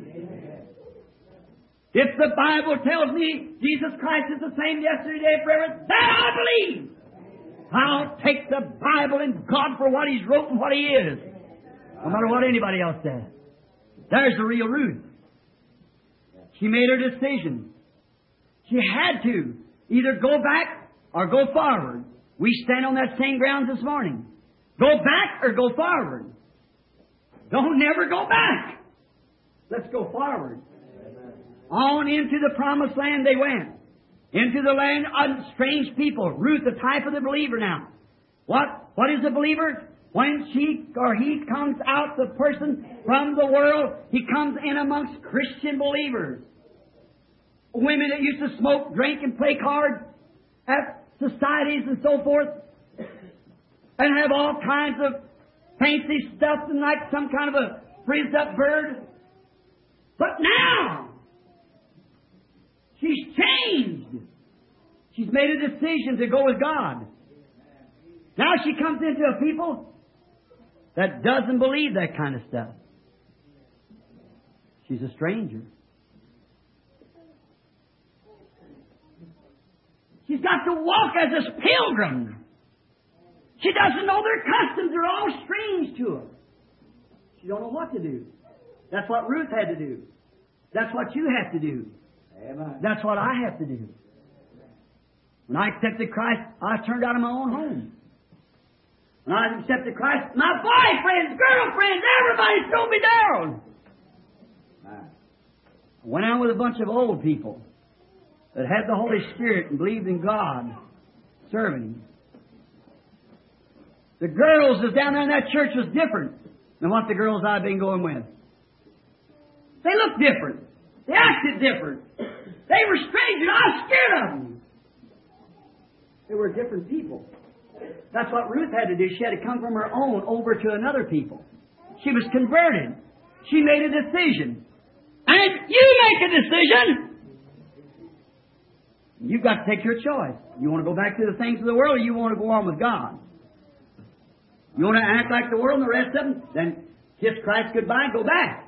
If the Bible tells me Jesus Christ is the same yesterday, today, forever, that I believe. I'll take the Bible and God for what He's wrote and what He is. No matter what anybody else says. There's the real Ruth. She made her decision. She had to either go back or go forward. We stand on that same ground this morning. Go back or go forward. Don't never go back. Let's go forward. On into the promised land they went. Into the land of strange people. Ruth, the type of the believer now. What is a believer? When she or he comes out, the person from the world, he comes in amongst Christian believers. Women that used to smoke, drink, and play cards at societies and so forth, and have all kinds of fancy stuff and like some kind of a frizzed up bird. But now, she's changed. She's made a decision to go with God. Now she comes into a people that doesn't believe that kind of stuff. She's a stranger. She's got to walk as a pilgrim. She doesn't know their customs. They're all strange to her. She don't know what to do. That's what Ruth had to do. That's what you have to do. Amen. That's what I have to do. When I accepted Christ, I turned out of my own home. When I accepted Christ, my boyfriends, girlfriends, everybody threw me down. I went out with a bunch of old people that had the Holy Spirit and believed in God, serving Him. The girls that was down there in that church was different than what the girls I've been going with. They looked different. They acted different. They were strangers. I was scared of them. They were different people. That's what Ruth had to do. She had to come from her own over to another people. She was converted. She made a decision. And you make a decision. You've got to take your choice. You want to go back to the things of the world, or you want to go on with God? You want to act like the world and the rest of them? Then kiss Christ goodbye and go back.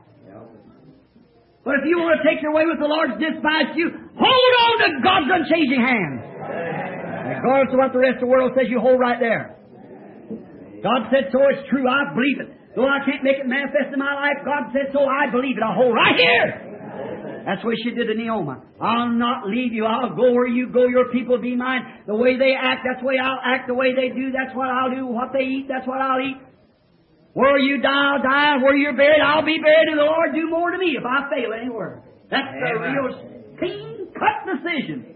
But if you want to take your way with the Lord's despised you, hold on to God's unchanging hand. Regardless of what the rest of the world says, you hold right there. God said so, it's true, I believe it. Though I can't make it manifest in my life, God said so, I believe it. I'll hold right here. That's what she did to Naomi. I'll not leave you. I'll go where you go. Your people be mine. The way they act, that's the way I'll act. The way they do, that's what I'll do. What they eat, that's what I'll eat. Where you die, I'll die. Where you're buried, I'll be buried. And the Lord do more to me if I fail anywhere. That's the real clean-cut decision.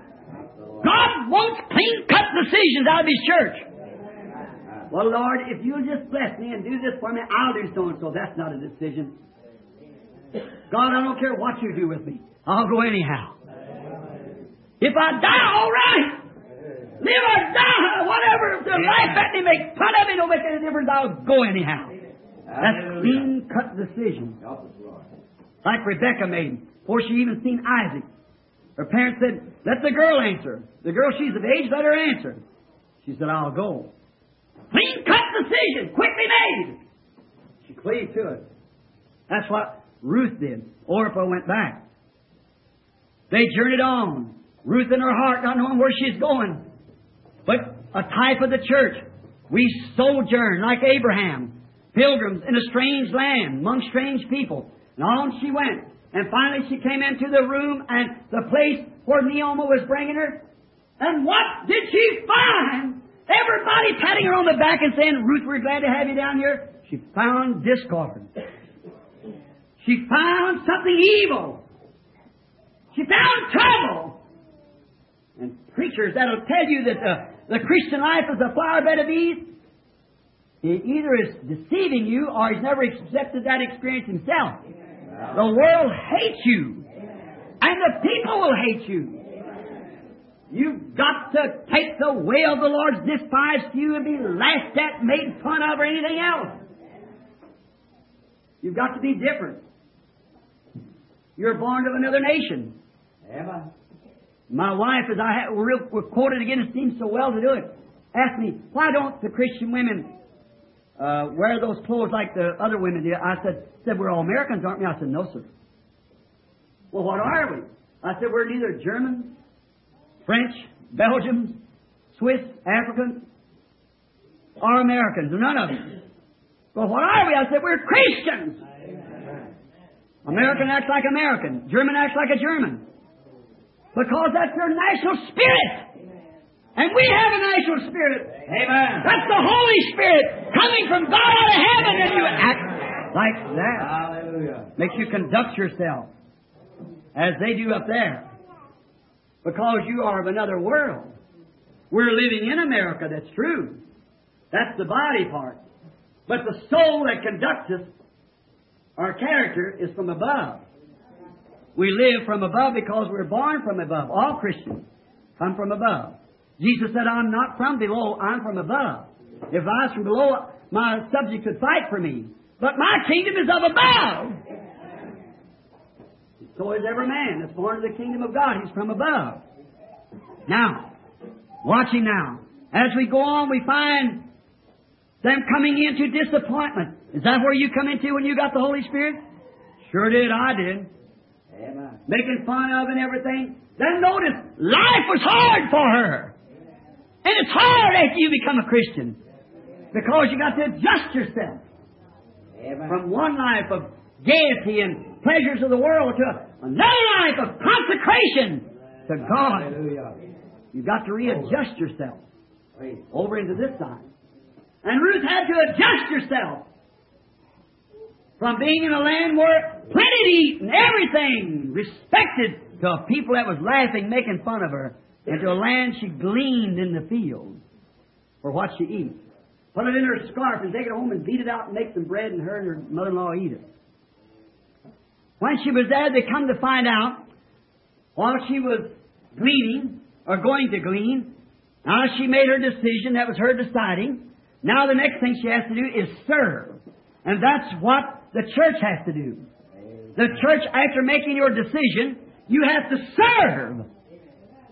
God wants clean-cut decisions out of His church. Well, Lord, if you'll just bless me and do this for me, I'll do so-and-so. That's not a decision. God, I don't care what you do with me. I'll go anyhow. If I die, all right. Live or die, whatever. If the life at me make fun of me, don't make any difference. I'll go anyhow. That's clean-cut decision. Like Rebecca made before she even seen Isaac. Her parents said, let the girl answer. The girl, she's of age, let her answer. She said, I'll go. Clean-cut decision, quickly made. She cleaved to it. That's what Ruth did. Orpah went back. They journeyed on. Ruth in her heart, not knowing where she's going. But a type of the church. We sojourn like Abraham, pilgrims in a strange land, among strange people. And on she went. And finally she came into the room and the place where Naomi was bringing her. And what did she find? Everybody patting her on the back and saying, Ruth, we're glad to have you down here. She found discord. She found something evil. She found trouble. And preachers that'll tell you that the Christian life is a flower bed of ease, he either is deceiving you or he's never accepted that experience himself. The world hates you. And the people will hate you. You've got to take the way of the Lord's despised few and be laughed at, made fun of, or anything else. You've got to be different. You're born of another nation. Amen. My wife, as we're quoted again, it seems so well to do it, asked me, why don't the Christian women wear those clothes like the other women do? I said, we're all Americans, aren't we? I said, no, sir. Well, what are we? I said, we're neither Germans, French, Belgians, Swiss, Africans, or Americans. None of them. Well, what are we? I said, we're Christians. American acts like American. German acts like a German. Because that's their national spirit. And we have a national spirit. Amen. That's the Holy Spirit coming from God out of heaven, and you act like that. Hallelujah. Makes you conduct yourself as they do up there. Because you are of another world. We're living in America, that's true. That's the body part. But the soul that conducts us, our character, is from above. We live from above because we're born from above. All Christians come from above. Jesus said, I'm not from below, I'm from above. If I was from below, my subjects would fight for me. But my kingdom is of above. So is every man that's born of the kingdom of God. He's from above. Now, watching now. As we go on, we find them coming into disappointment. Is that where you come into when you got the Holy Spirit? Sure did, I did. Amen. Making fun of and everything. Then notice, life was hard for her. And it's hard after you become a Christian. Because you got to adjust yourself. Amen. From one life of gaiety and pleasures of the world to another life of consecration to God. Hallelujah. You've got to readjust yourself Praise. over into this side. And Ruth had to adjust herself from being in a land where plenty to eat and everything respected to a people that was laughing, making fun of her, and to a land she gleaned in the field for what she eats. Put it in her scarf and take it home and beat it out and make some bread, and her and her mother-in-law eat it. When she was there, they come to find out while she was gleaning or going to glean. Now she made her decision. That was her deciding. Now the next thing she has to do is serve. And that's what the church has to do. The church, after making your decision, you have to serve.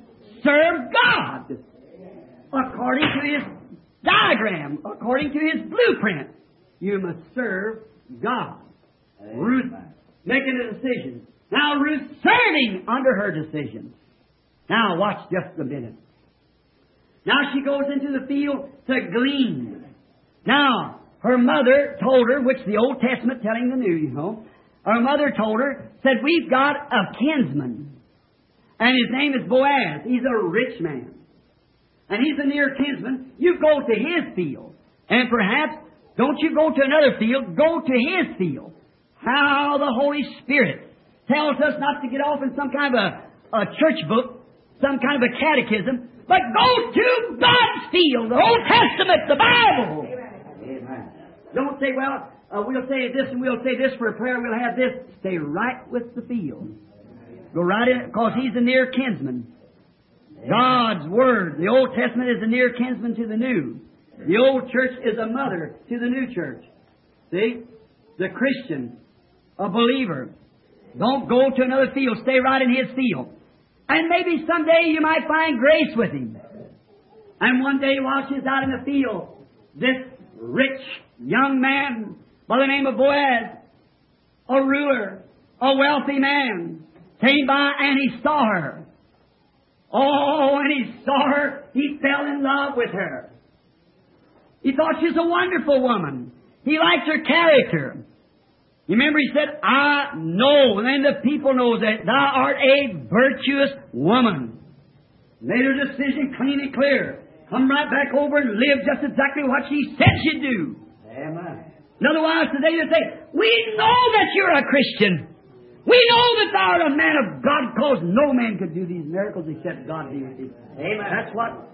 serve God according to His diagram, according to His blueprint. You must serve God. Ruth making a decision. Now Ruth serving under her decision. Now watch just a minute. Now she goes into the field to glean. Now, her mother told her, which the Old Testament telling the New, you know, her mother told her, said, we've got a kinsman, and his name is Boaz. He's a rich man. And he's a near kinsman. You go to his field. And perhaps, don't you go to another field, go to his field. How the Holy Spirit tells us not to get off in some kind of a church book, some kind of a catechism, but go to God's field, the Old Testament, the Bible. Amen. Don't say, well, we'll say this and we'll say this for a prayer, we'll have this. Stay right with the field. Go right in, because He's a near kinsman. God's Word, the Old Testament is a near kinsman to the New. The old church is a mother to the new church. See? The Christian, a believer. Don't go to another field. Stay right in His field. And maybe someday you might find grace with Him. And one day while she's out in the field, this rich young man by the name of Boaz, a ruler, a wealthy man, came by and he saw her. Oh, when he saw her, he fell in love with her. He thought she was a wonderful woman. He liked her character. You remember he said, I know, and then the people know that thou art a virtuous woman. Made her decision clean and clear. Come right back over and live just exactly what she said she'd do. Amen. In other words, today they say, we know that you're a Christian. We know that thou art a man of God, because no man could do these miracles except God be with thee. Amen. That's what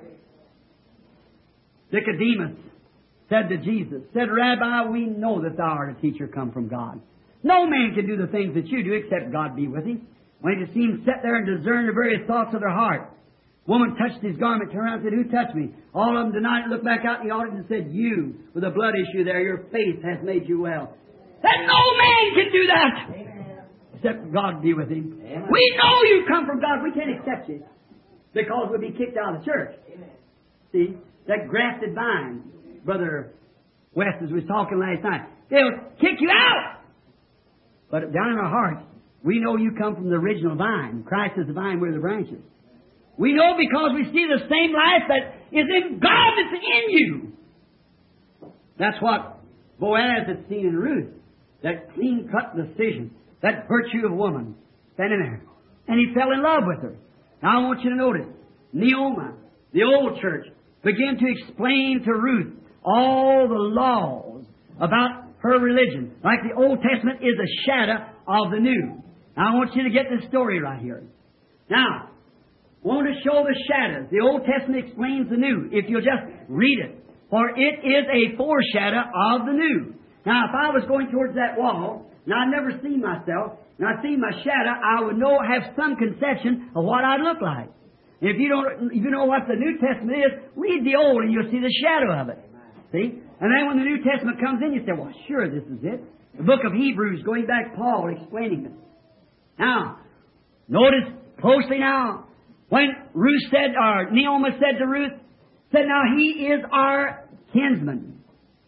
Nicodemus said to Jesus, said, Rabbi, we know that thou art a teacher come from God. No man can do the things that you do except God be with him. When he just seen him sit there and discern the various thoughts of their heart. Woman touched his garment, turned around and said, who touched me? All of them denied it, looked back out in the audience and said, you, with a blood issue there, your faith has made you well. That no man can do that except God be with him. Amen. We know you come from God. We can't accept you because we'll be kicked out of the church. See, that grafted vine, Brother West, as we was talking last night, they'll kick you out. But down in our hearts, we know you come from the original vine. Christ is the vine, we're the branches. We know because we see the same life that is in God that's in you. That's what Boaz had seen in Ruth. That clean-cut decision. That virtue of woman standing there. And he fell in love with her. Now I want you to notice, Naomi, the old church, began to explain to Ruth all the laws about her religion. Like the Old Testament is a shadow of the New. Now I want you to get this story right here. Now, I want to show the shadows. The Old Testament explains the New. If you'll just read it. For it is a foreshadow of the New. Now, if I was going towards that wall, and I'd never seen myself, and I'd seen my shadow, I would have some conception of what I'd look like. And if you know what the New Testament is, read the Old and you'll see the shadow of it. See? And then when the New Testament comes in, you say, well, sure, this is it. The book of Hebrews, going back, Paul explaining it. Now, notice closely now, when Ruth said, or Naomi said to Ruth, said, now he is our kinsman.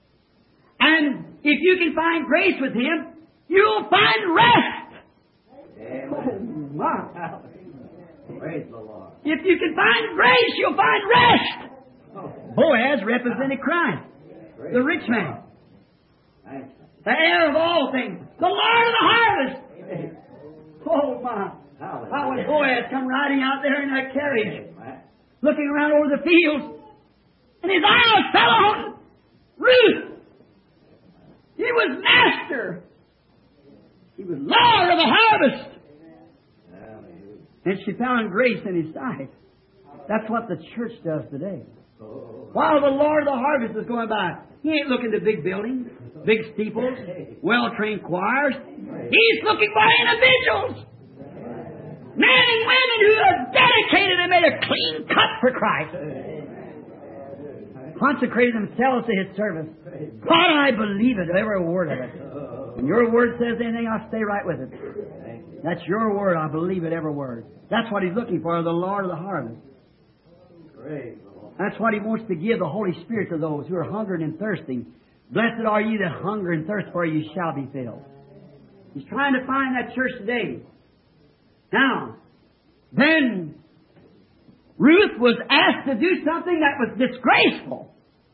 And if you can find grace with him, you'll find rest. Amen. Oh, my. Praise the Lord. If you can find grace, you'll find rest. Oh, Boaz represented Christ, praise the rich man, Thanks. the heir of all things, the Lord of the harvest. Amen. Oh, my. Hallelujah. How would Boaz come riding out there in that carriage, Amen. looking around over the fields, and his eyes fell on Ruth. He was master. He was Lord of the harvest. Hallelujah. And she found grace in his sight. That's what the church does today. Oh. While the Lord of the harvest is going by, he ain't looking to big buildings, big steeples, well-trained choirs. He's looking for individuals. Men and women who are dedicated and made a clean cut for Christ. Consecrated themselves to His service. God, I believe it, every word of it. When your word says anything, I'll stay right with it. That's your word. I believe it, every word. That's what He's looking for, the Lord of the harvest. Praise the Lord. That's what He wants to give the Holy Spirit to those who are hungering and thirsting. Blessed are ye that hunger and thirst, for you shall be filled. He's trying to find that church today. Now, then Ruth was asked to do something that was disgraceful.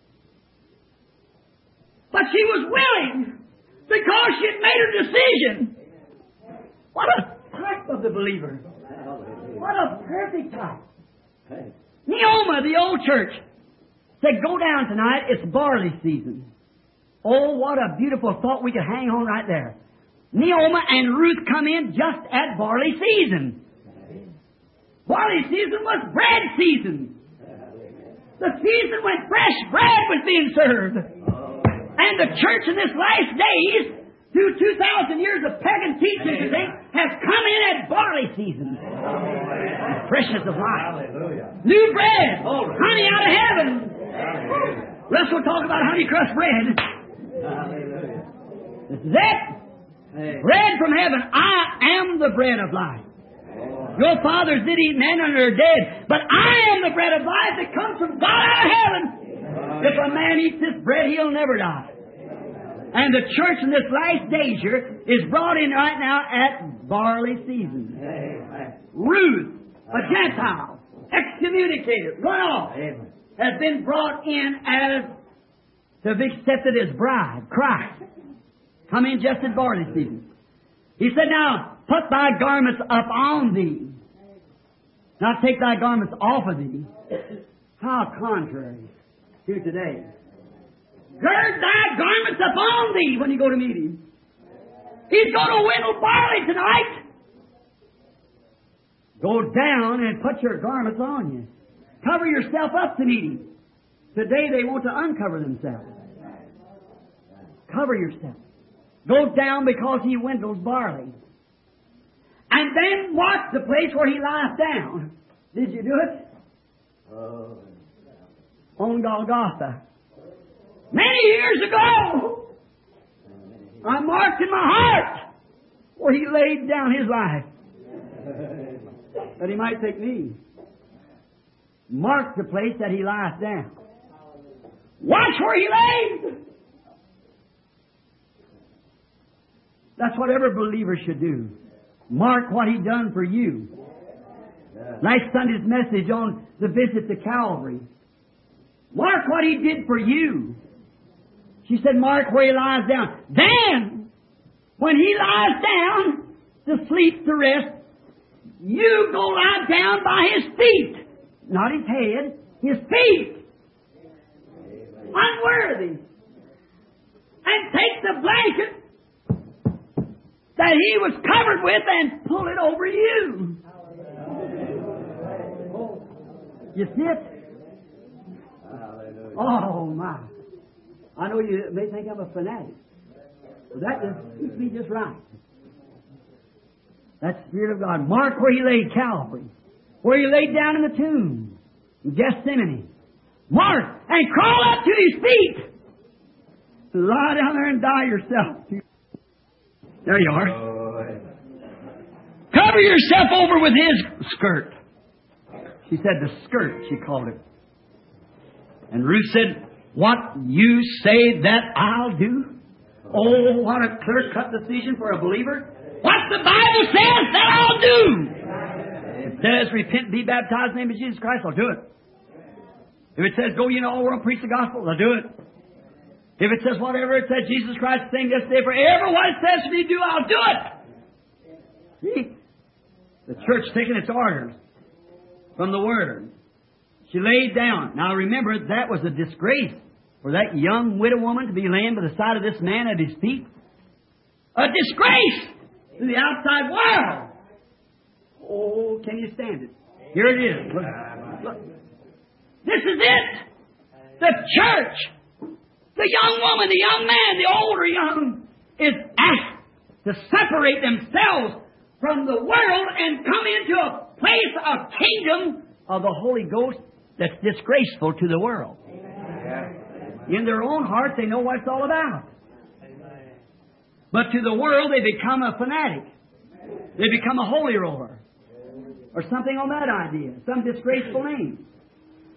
But she was willing because she had made her decision. What a type of the believer. What a perfect type. Hey. Neoma, the old church, said, go down tonight. It's barley season. Oh, what a beautiful thought we could hang on right there. Neoma and Ruth come in just at barley season. Barley season was bread season. The season when fresh bread was being served. And the church in this last days, through 2,000 years of pagan teaching today, has come in at barley season. Freshness of life. New bread. Honey out of heaven. Let's go talk about honey crust bread. This is it. Bread from heaven. I am the bread of life. Your fathers did eat manna and are dead, but I am the bread of life that comes from God out of heaven. If a man eats this bread, he'll never die. And the church in this last days here is brought in right now at barley season. Ruth, a Gentile, excommunicated, run off, has been brought in as to be accepted as bride, Christ. Come in just at barley season. He said, now, put thy garments up on thee. Not take thy garments off of thee. How contrary to today. Gird thy garments up on thee when you go to meet Him. He's going to whittle barley tonight. Go down and put your garments on you. Cover yourself up to meet Him. Today they want to uncover themselves. Cover yourself. Go down because He whittles barley. And then watch the place where He lies down. Did you do it? On Golgotha. Many years ago, I marked in my heart where He laid down His life. That He might take me. Mark the place that He lies down. Watch where He laid. That's what every believer should do. Mark what He done for you. Last Sunday's message on the visit to Calvary. Mark what He did for you. She said, mark where He lies down. Then, when He lies down to sleep to rest, you go lie down by His feet. Not His head, His feet. Unworthy. And take the blanket that He was covered with and pull it over you. You see it? Oh, my. I know you may think I'm a fanatic. But that just keeps me just right. That's the Spirit of God. Mark where He laid Calvary. Where He laid down in the tomb. In Gethsemane. Mark and crawl up to His feet. Lie down there and die yourself. There you are. Cover yourself over with His skirt. She said the skirt, she called it. And Ruth said, what you say that I'll do? Oh, what a clear-cut decision for a believer. What the Bible says that I'll do. It says, repent, be baptized in the name of Jesus Christ, I'll do it. If it says, go ye into all the world, preach the gospel, I'll do it. If it says whatever it says, Jesus Christ, sing this day forever, what it says for me to do, I'll do it. See? The church taking its orders from the Word. She laid down. Now remember, that was a disgrace for that young widow woman to be laying by the side of this man at his feet. A disgrace to the outside world. Oh, can you stand it? Here it is. Look. Look. This is it. The church. The young woman, the young man, the older young, is asked to separate themselves from the world and come into a place, a kingdom of the Holy Ghost that's disgraceful to the world. In their own heart, they know what it's all about. But to the world, they become a fanatic. They become a holy roller. Or something on that idea. Some disgraceful name.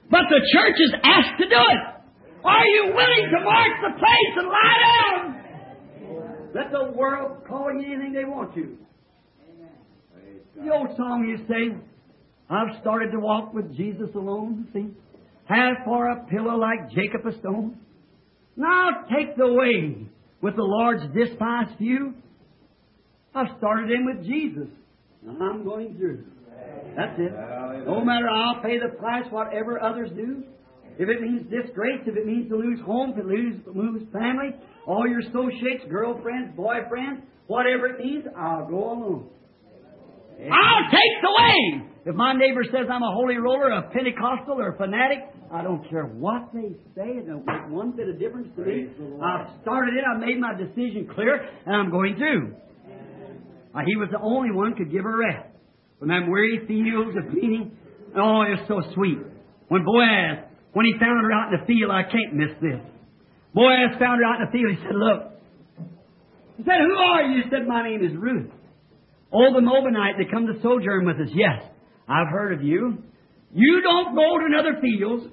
But the church is asked to do it. Are you willing to mark the place and lie down? Let the world call you anything they want to. The old song you say, I've started to walk with Jesus alone, see? Have for a pillow like Jacob a stone. Now take the way with the Lord's despised few. I've started in with Jesus. Now I'm going through. That's it. No matter, I'll pay the price, whatever others do. If it means disgrace, if it means to lose home, to lose family, all your associates, girlfriends, boyfriends, whatever it means, I'll go alone. I'll take the way. If my neighbor says I'm a holy roller, a Pentecostal, or a fanatic, I don't care what they say. It don't make one bit of difference to me. I've started it. I've made my decision clear, and I'm going through. He was the only one could give her rest. From them weary fields of gleaning, oh, it was so sweet. When Boaz, when he found her out in the field, I can't miss this. Boaz found her out in the field. He said, look. He said, who are you? He said, my name is Ruth. Oh, the Moabite that come to sojourn with us. Yes, I've heard of you. You don't go to another fields.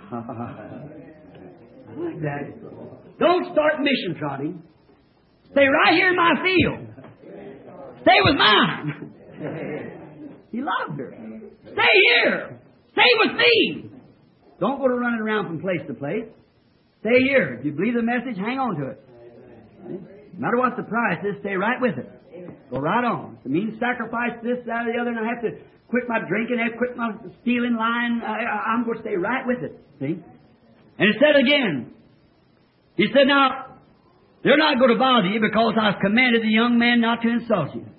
I like that. Don't start mission trotting. Stay right here in my field. Stay with mine. He loved her. Stay here. Stay with me. Don't go to running around from place to place. Stay here. If you believe the message, hang on to it. No matter what the price is, stay right with it. Go right on. If it means sacrifice this, that, or the other, and I have to quit my drinking, I have to quit my stealing, lying, I'm going to stay right with it. See? And it said again, he said, now, they're not going to bother you because I've commanded the young man not to insult you.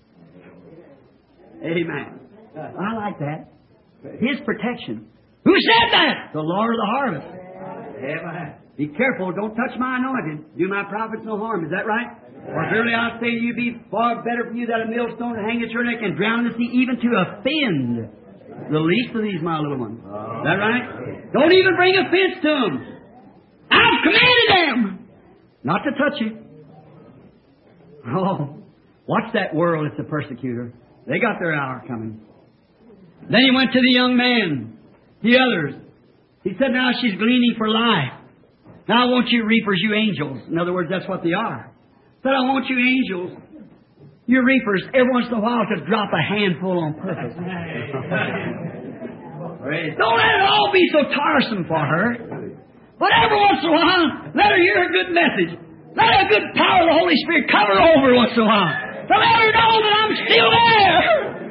Amen. I like that. His protection. Who said that? The Lord of the harvest. Amen. Be careful. Don't touch my anointed. Do my prophets no harm. Is that right? For surely I say to you, be far better for you that a millstone to hang at your neck and drown in the sea, even to offend the least of these, my little ones. Is that right? Don't even bring offense to them. I've commanded them not to touch you. Oh, watch that world. It's a persecutor. They got their hour coming. Then he went to the young man, the others. He said, now she's gleaning for life. Now I want you reapers, you angels. In other words, that's what they are. Said, I want you angels, you reapers, every once in a while to drop a handful on purpose. Don't let it all be so tiresome for her. But every once in a while, let her hear a good message. Let a good power of the Holy Spirit cover her over once in a while. To let her know that I'm still there.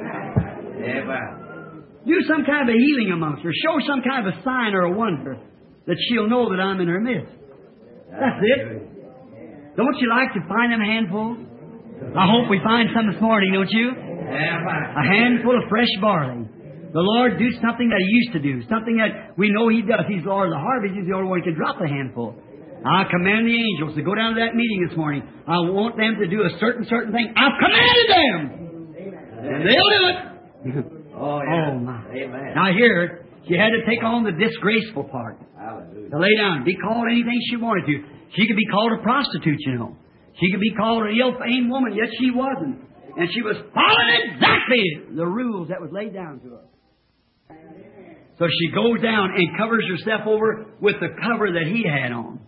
Do some kind of a healing amongst her. Show some kind of a sign or a wonder that she'll know that I'm in her midst. That's it. Don't you like to find them handfuls? I hope we find some this morning, don't you? A handful of fresh barley. The Lord do something that He used to do. Something that we know He does. He's the Lord of the harvest. He's the only one who can drop a handful. I command the angels to go down to that meeting this morning. I want them to do a certain thing. I've commanded them! And they'll do it. Oh, yeah. Oh, my. Amen. Now here, she had to take on the disgraceful part. Hallelujah. To lay down, be called anything she wanted to. She could be called a prostitute, you know. She could be called an ill-famed woman, yet she wasn't. And she was following exactly the rules that was laid down to her. So she goes down and covers herself over with the cover that he had on.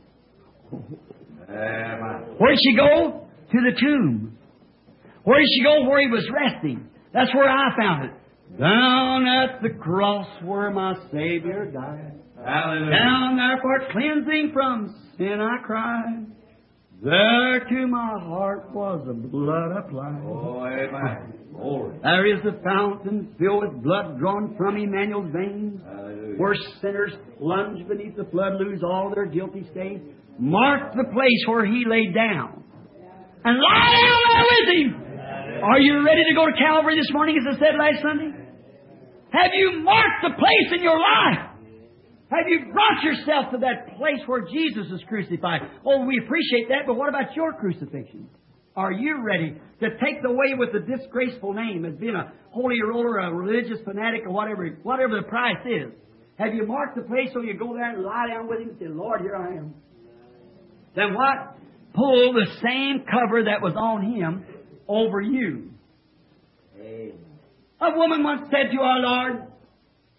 Where did she go? To the tomb. Where did she go? Where he was resting. That's where I found it. Down at the cross where my Savior died. Hallelujah. Down there for cleansing from sin I cried. There to my heart was the blood applied. Oh, amen. Glory. There is the fountain filled with blood drawn from Emmanuel's veins. Hallelujah. Where sinners plunge beneath the flood, lose all their guilty stains. Mark the place where He laid down. And lie down there with Him. Are you ready to go to Calvary this morning, as I said last Sunday? Have you marked the place in your life? Have you brought yourself to that place where Jesus is crucified? Oh, we appreciate that, but what about your crucifixion? Are you ready to take the way with the disgraceful name as being a holy roller, a religious fanatic, or whatever the price is? Have you marked the place so you go there and lie down with Him and say, Lord, here I am? Then what? Pull the same cover that was on Him over you. Amen. A woman once said to our Lord,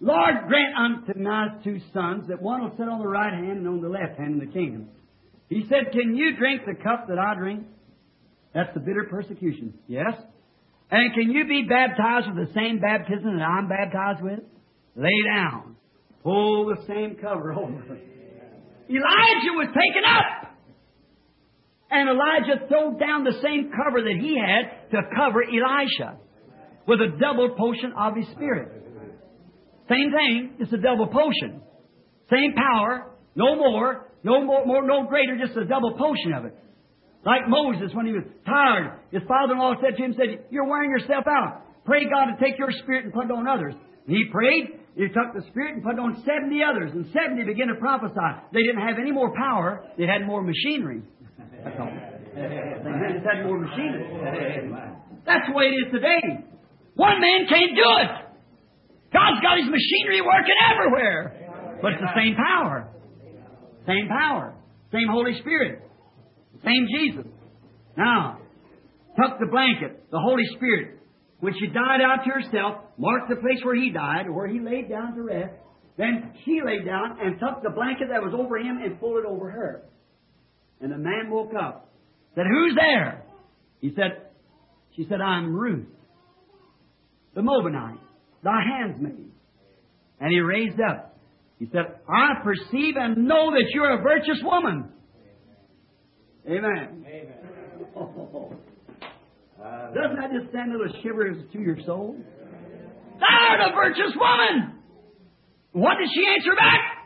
Lord, grant unto my 2 sons that one will sit on the right hand and on the left hand in the kingdom. He said, can you drink the cup that I drink? That's the bitter persecution. Yes. And can you be baptized with the same baptism that I'm baptized with? Lay down. Pull the same cover over. Elijah was taken up. And Elijah threw down the same cover that he had to cover Elisha with a double potion of his Spirit. Same thing, it's a double potion. Same power, no more, no greater, just a double potion of it. Like Moses, when he was tired, his father-in-law said to him, you're wearing yourself out. Pray God to take your spirit and put it on others. And he prayed, he took the spirit and put it on 70 others, and 70 began to prophesy. They didn't have any more power, they had more machinery. That's all. They just had more machinery. That's the way it is today. One man can't do it. God's got His machinery working everywhere. But it's the same power. Same power. Same Holy Spirit. Same Jesus. Now, took the blanket, the Holy Spirit, when she died out to herself, marked the place where He died, or where He laid down to rest. Then she laid down and took the blanket that was over him and pulled it over her. And the man woke up. Said, who's there? She said, I'm Ruth, the Moabite, thy handmaid. And he raised up. He said, I perceive and know that you're a virtuous woman. Amen. Amen. Oh. Doesn't that just send a little shivers to your soul? Thou art a virtuous woman. What did she answer back?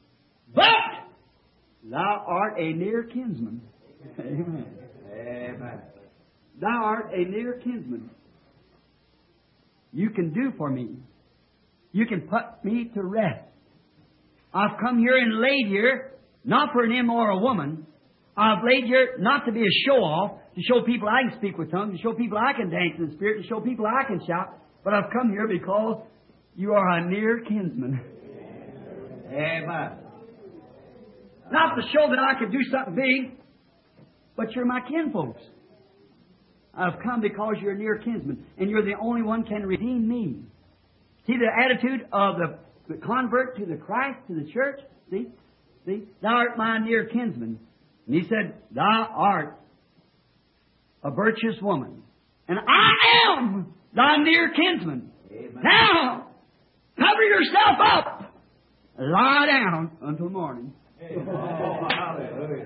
But thou art a near kinsman. Amen. Amen. Thou art a near kinsman. You can do for me. You can put me to rest. I've come here and laid here, not for an immoral woman. I've laid here not to be a show-off, to show people I can speak with tongues, to show people I can dance in the Spirit, to show people I can shout. But I've come here because you are a near kinsman. Amen. Not to show that I could do something big, but you're my kinfolks. I've come because you're a near kinsman, and you're the only one can redeem me. See the attitude of the convert to the Christ, to the church? See? Thou art my near kinsman. And he said, thou art a virtuous woman. And I am thy near kinsman. Amen. Now, cover yourself up. Lie down until morning. Oh, hallelujah.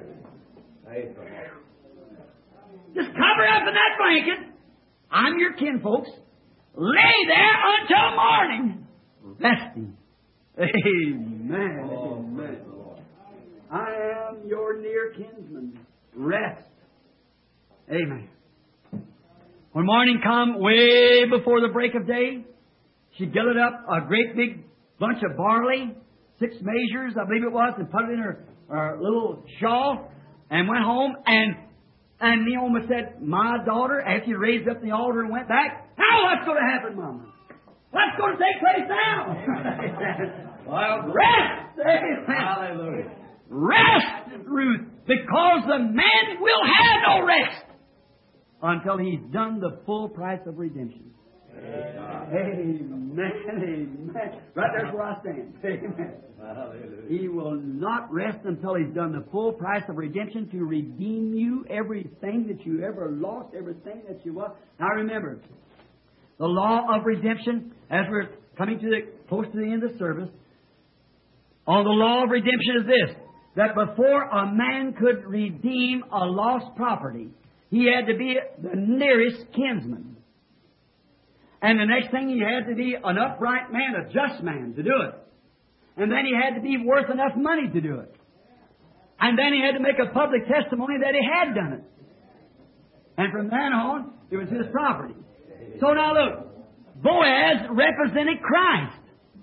Just cover up in that blanket. I'm your kinfolks. Lay there until morning. Resting. Amen. Oh, Amen. I am your near kinsman. Rest. Amen. When morning come, way before the break of day, she gathered up a great big bunch of barley, 6 measures, I believe it was, and put it in her little shawl, and went home, and Naomi said, my daughter, after you raised up the altar and went back, now what's going to happen, Mama? What's going to take place now? Well, rest! Amen. Hallelujah. Rest, Ruth, because the man will have no rest until he's done the full price of redemption. Amen. Amen. Right there's where I stand. Amen. Hallelujah. He will not rest until he's done the full price of redemption to redeem you, everything that you ever lost, everything that you was. Now remember, the law of redemption, as we're coming close to the end of the service, the law of redemption is this, that before a man could redeem a lost property, he had to be the nearest kinsman. And the next thing, he had to be an upright man, a just man to do it. And then he had to be worth enough money to do it. And then he had to make a public testimony that he had done it. And from then on, it was his property. So now look, Boaz represented Christ.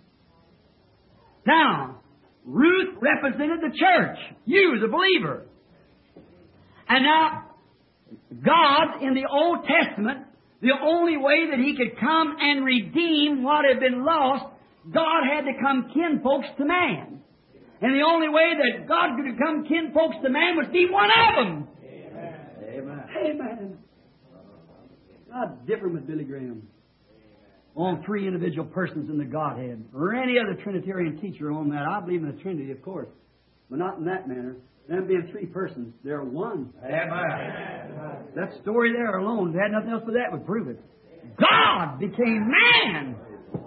Now, Ruth represented the church, you, the believer. And now, God, in the Old Testament, the only way that He could come and redeem what had been lost, God had to come kinfolks to man. And the only way that God could become kinfolks to man was be one of them. Amen. Amen. Not different with Billy Graham. on three individual persons in the Godhead, or any other Trinitarian teacher on that. I believe in the Trinity, of course, but not in that manner. Them being three persons, they're one. Amen. That story there alone, if they had nothing else but that, would prove it. God became man.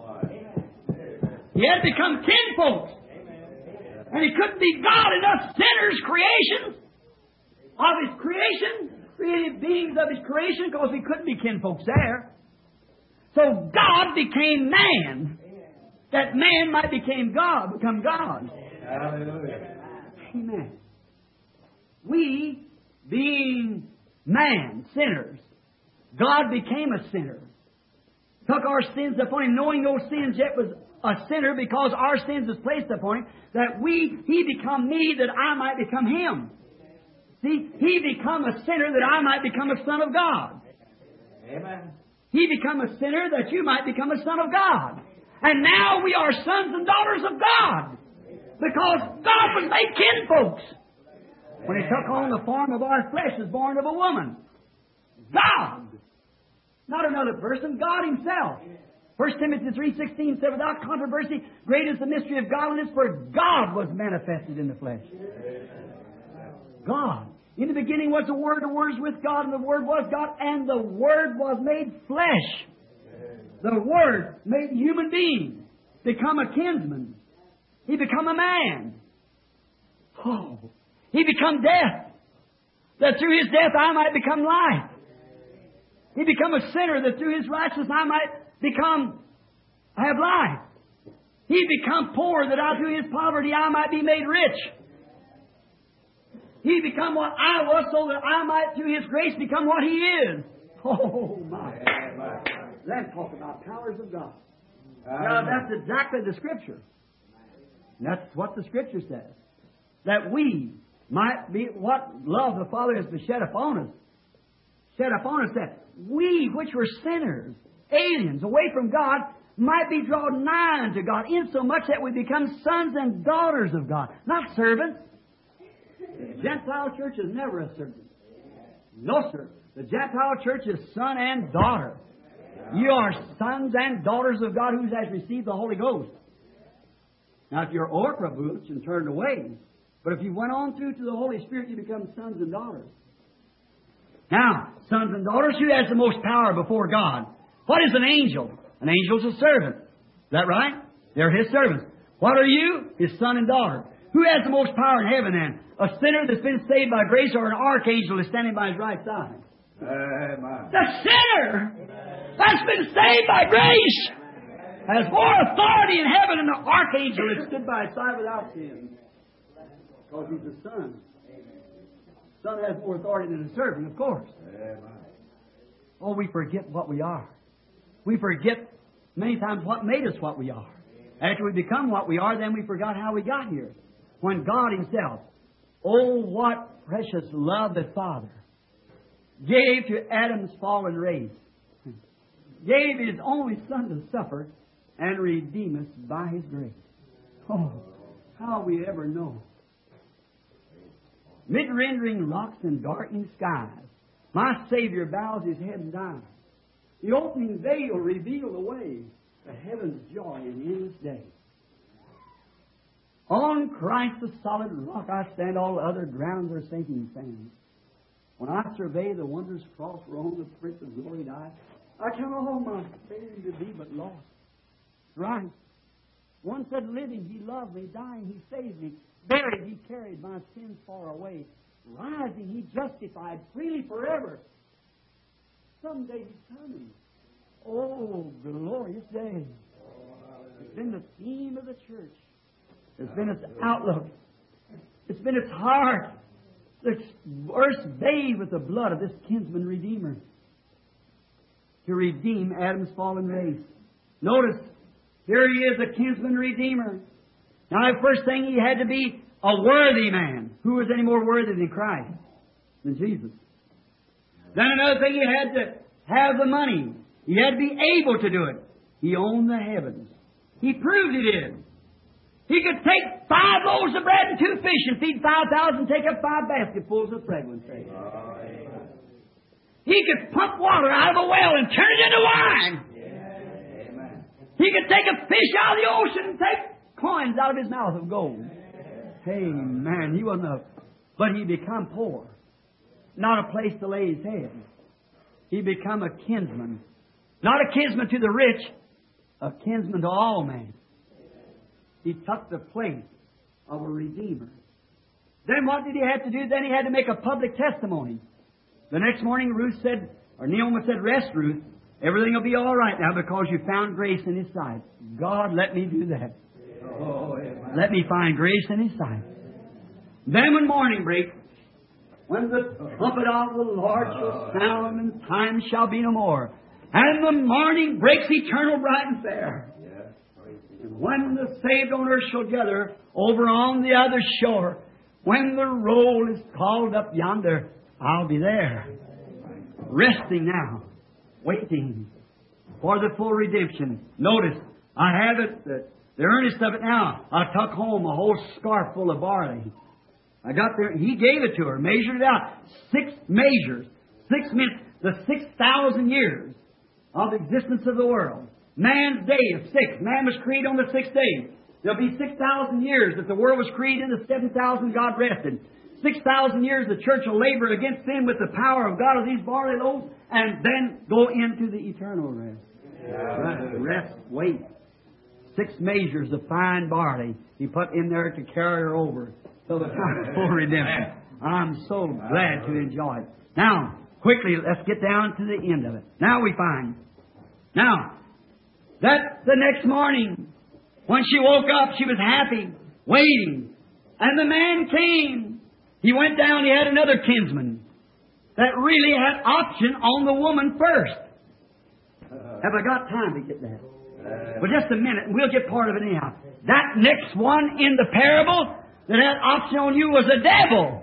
He had to become kinfolks. And He couldn't be God in us sinners, creations of His creation, created beings of His creation, because we couldn't be kinfolks there. So God became man, that man might become God. Hallelujah. Amen. We, being man, sinners, God became a sinner. Took our sins upon Him, knowing those sins, yet was a sinner because our sins was placed upon Him, that He become me, that I might become Him. See, He become a sinner that I might become a son of God. Amen. He become a sinner that you might become a son of God. And now we are sons and daughters of God. Because God was made kinfolks. When He took on the form of our flesh as born of a woman. God. Not another person, God Himself. 1 Timothy 3:16 said, without controversy, great is the mystery of godliness, for God was manifested in the flesh. God. In the beginning was the Word was with God, and the Word was God, and the Word was made flesh. The Word made human being, become a kinsman. He become a man. Oh, He become death, that through His death I might become life. He become a sinner, that through His righteousness I might have life. He become poor, that out through His poverty I might be made rich. He become what I was, so that I might, through His grace, become what He is. Oh, my. Let's talk about powers of God. Now, that's exactly the Scripture. And that's what the Scripture says. That we might be what love the Father has shed upon us. Shed upon us, that we, which were sinners, aliens, away from God, might be drawn nigh unto God, insomuch that we become sons and daughters of God. Not servants. The Gentile church is never a servant. No, sir. The Gentile church is son and daughter. You are sons and daughters of God who has received the Holy Ghost. Now, if you're orphaboots and turned away, but if you went on through to the Holy Spirit, you become sons and daughters. Now, sons and daughters, who has the most power before God? What is an angel? An angel's a servant. Is that right? They're His servants. What are you? His son and daughter. Who has the most power in heaven then? A sinner that's been saved by grace, or an archangel that's standing by his right side? Amen. The sinner that's been saved by grace has more authority in heaven than the archangel that stood by his side without sin. Because he's a son. The son has more authority than a servant, of course. Oh, we forget what we are. We forget many times what made us what we are. After we become what we are, then we forgot how we got here. When God Himself, oh, what precious love the Father gave to Adam's fallen race, gave His only Son to suffer and redeem us by His grace. Oh, how we ever know. Mid rendering rocks and darkening skies, my Savior bows His head and dies. The opening veil revealed the way to heaven's joy in endless day. On Christ the solid rock I stand, all other grounds are sinking sand. When I survey the wondrous cross whereon the Prince of Glory died, I count all my failure to be but lost. Right. One said, living, He loved me. Dying, He saved me. Buried, He carried my sins far away. Rising, He justified freely forever. Someday He's coming. Oh, glorious day. It's been the theme of the church. It's been its outlook. It's been its heart. It's first bathed with the blood of this kinsman redeemer to redeem Adam's fallen race. Notice, here He is, a kinsman redeemer. Now, the first thing, He had to be a worthy man. Who was any more worthy than Christ? Than Jesus. Then another thing, He had to have the money. He had to be able to do it. He owned the heavens. He proved He did. He could take 5 loaves of bread and 2 fish and feed 5,000 and take up 5 basketfuls of fragrance. He could pump water out of a well and turn it into wine. He could take a fish out of the ocean and take coins out of his mouth of gold. Hey, man, he wasn't a... But he become poor. Not a place to lay his head. He become a kinsman. Not a kinsman to the rich, a kinsman to all men. He took the place of a Redeemer. Then what did he have to do? Then he had to make a public testimony. The next morning Ruth said, or Naomi said, rest, Ruth. Everything will be all right now because you found grace in His sight. God, let me do that. Let me find grace in His sight. Then when morning breaks, when the trumpet of the Lord shall sound and time shall be no more, and the morning breaks eternal, bright and fair, and when the saved on earth shall gather over on the other shore, when the roll is called up yonder, I'll be there, resting now, waiting for the full redemption. Notice, I have it, the earnest of it now. I took home a whole scarf full of barley. I got there, he gave it to her, measured it out. 6 measures. 6 meant the 6,000 years of existence of the world. Man's day is 6. Man was created on the 6th day. There'll be 6,000 years that the world was created in the 7,000 God rested. 6,000 years the church will labor against sin with the power of God of these barley loaves and then go into the eternal rest. Rest, wait. 6 measures of fine barley He put in there to carry her over till the time of full redemption. I'm so glad to enjoy it. Now, quickly, let's get down to the end of it. Now we find. Now, that the next morning, when she woke up, she was happy, waiting. And the man came. He went down, he had another kinsman that really had option on the woman first. Have I got time to get that? Well, just a minute, and we'll get part of it anyhow. That next one in the parable that had option on you was the devil.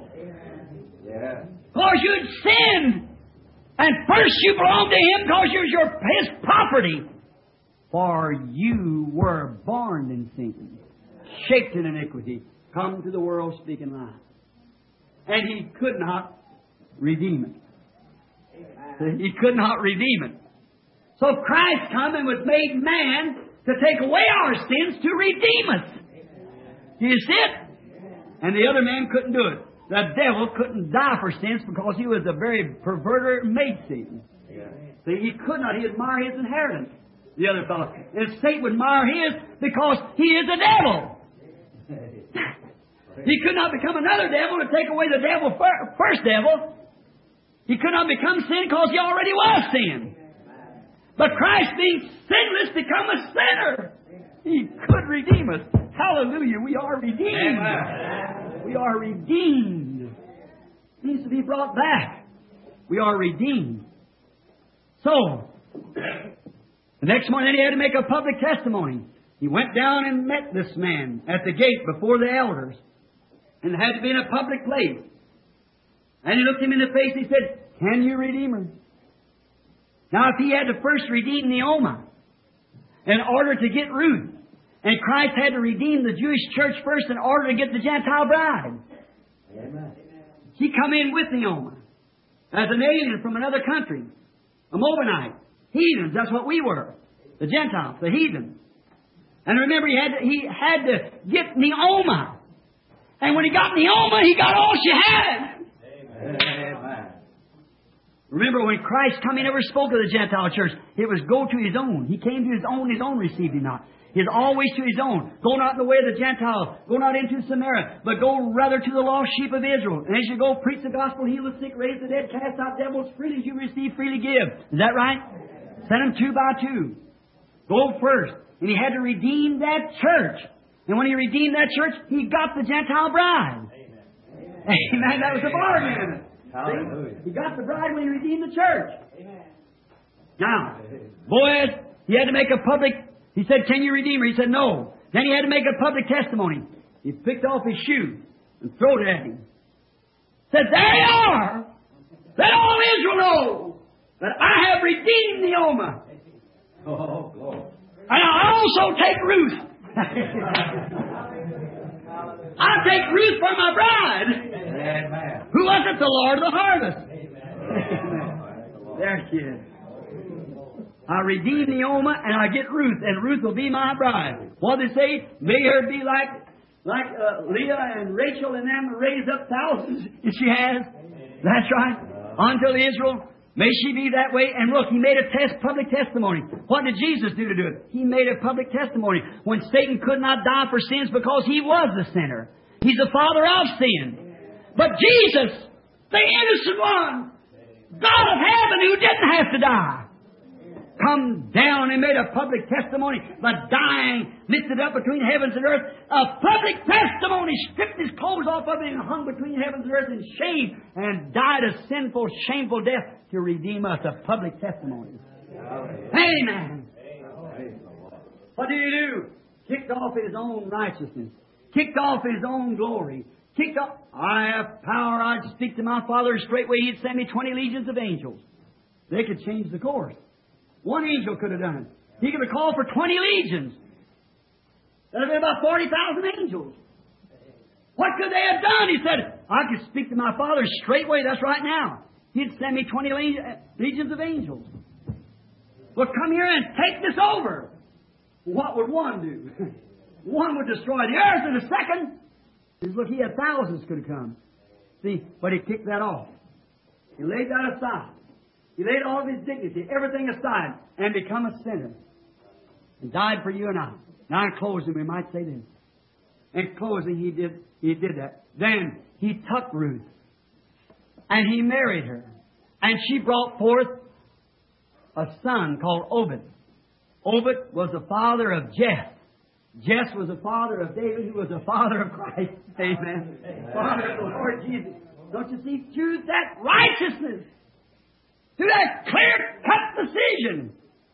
Because you'd sinned. And first you belonged to him because you was his property. For you were born in sin, shaped in iniquity, come to the world speaking lies. And he could not redeem it. He could not redeem it. So Christ come and was made man to take away our sins to redeem us. Do you see it? And the other man couldn't do it. The devil couldn't die for sins because he was a very perverter and made Satan. See, he could not. He'd mar his inheritance. The other fellow. And Satan would mar his because he is a devil. He could not become another devil to take away the devil first devil. He could not become sin because he already was sin. But Christ, being sinless, become a sinner. He could redeem us. Hallelujah. We are redeemed. Amen. We are redeemed. He needs to be brought back. We are redeemed. So, the next morning he had to make a public testimony. He went down and met this man at the gate before the elders. And it had to be in a public place. And he looked him in the face and he said, can you redeem her? Now, if he had to first redeem Naomi in order to get Ruth, and Christ had to redeem the Jewish church first in order to get the Gentile bride. Amen. He come in with Naomi as an alien from another country, a Moabite, heathens. That's what we were, the Gentiles, the heathens. And remember, he had to get Naomi, and when he got Naomi, he got all she had. Amen. Remember, when Christ come, He never spoke of the Gentile church. It was go to His own. He came to His own received Him not. He is always to His own. Go not in the way of the Gentiles. Go not into Samaria, but go rather to the lost sheep of Israel. And as you go, preach the gospel, heal the sick, raise the dead, cast out devils, freely as you receive, freely give. Is that right? Send them 2 by 2. Go first. And He had to redeem that church. And when He redeemed that church, He got the Gentile bride. Amen. Amen. That was the bargain. Hallelujah. He got the bride when He redeemed the church. Amen. Now, Boaz, he had to make a public... He said, can you redeem her? He said, no. Then he had to make a public testimony. He picked off his shoe and threw it at him. Said, there you are. Let all Israel know that I have redeemed Naomi. Oh, glory. And I also take Ruth. I take Ruth for my bride. Amen. Who was it? The Lord of the harvest. Amen. There she is. I redeem Naomi, and I get Ruth, and Ruth will be my bride. What did they say? May her be like Leah and Rachel and them raised up thousands, and she has. That's right. Until Israel. May she be that way. And look, He made a public testimony. What did Jesus do to do it? He made a public testimony. When Satan could not die for sins because he was the sinner. He's the father of sin. But Jesus, the innocent one, God of heaven who didn't have to die, come down and made a public testimony by dying, lifted up between heavens and earth. A public testimony, stripped His clothes off of Him and hung between heavens and earth in shame and died a sinful, shameful death to redeem us. A public testimony. Amen. What did He do? Kicked off His own righteousness. Kicked off His own glory. Kicked off, I have power, I'd speak to my Father straightway. He'd send me 20 legions of angels. They could change the course. One angel could have done it. He could have called for 20 legions. That would have been about 40,000 angels. What could they have done? He said, I could speak to my Father straightway. That's right now. He'd send me 20 legions of angels. Well, come here and take this over. What would one do? One would destroy the earth in a second. Look, He had thousands could have come. See, but He kicked that off. He laid that aside. He laid all of His dignity, everything aside, and become a sinner. And died for you and I. Now in closing, we might say this. In closing, He did that. Then He took Ruth. And He married her. And she brought forth a son called Obed. Obed was the father of Jess. Jess was the father of David, who was the father of Christ. Amen. Father of the Lord Jesus. Don't you see? Through that righteousness, through that clear-cut decision,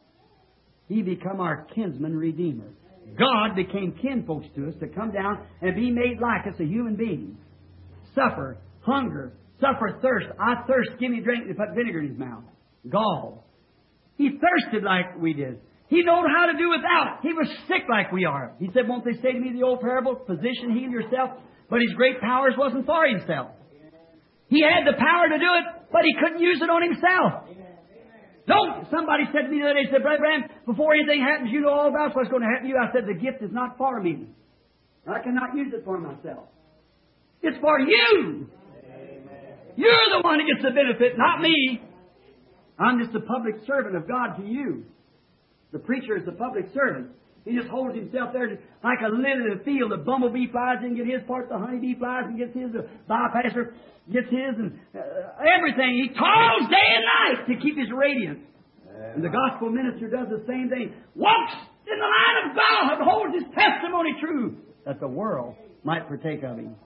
He become our kinsman redeemer. God became kinfolks to us to come down and be made like us, a human being. Suffer hunger, suffer thirst. I thirst, give me drink. They put vinegar in His mouth. Gall. He thirsted like we did. He knew how to do without. He was sick like we are. He said, won't they say to me the old parable, physician, heal yourself? But His great powers wasn't for Himself. He had the power to do it, but He couldn't use it on Himself. No, somebody said to me the other day, said, Brother Branham, before anything happens, you know all about what's going to happen to you. I said, the gift is not for me. I cannot use it for myself. It's for you. You're the one who gets the benefit, not me. I'm just a public servant of God to you. The preacher is the public servant. He just holds himself there like a lily in the field. The bumblebee flies in, get his part. The honeybee flies and gets his. The bypasser gets his. And everything. He toils day and night to keep his radiance. And the gospel minister does the same thing. Walks in the line of God and holds his testimony true, that the world might partake of Him.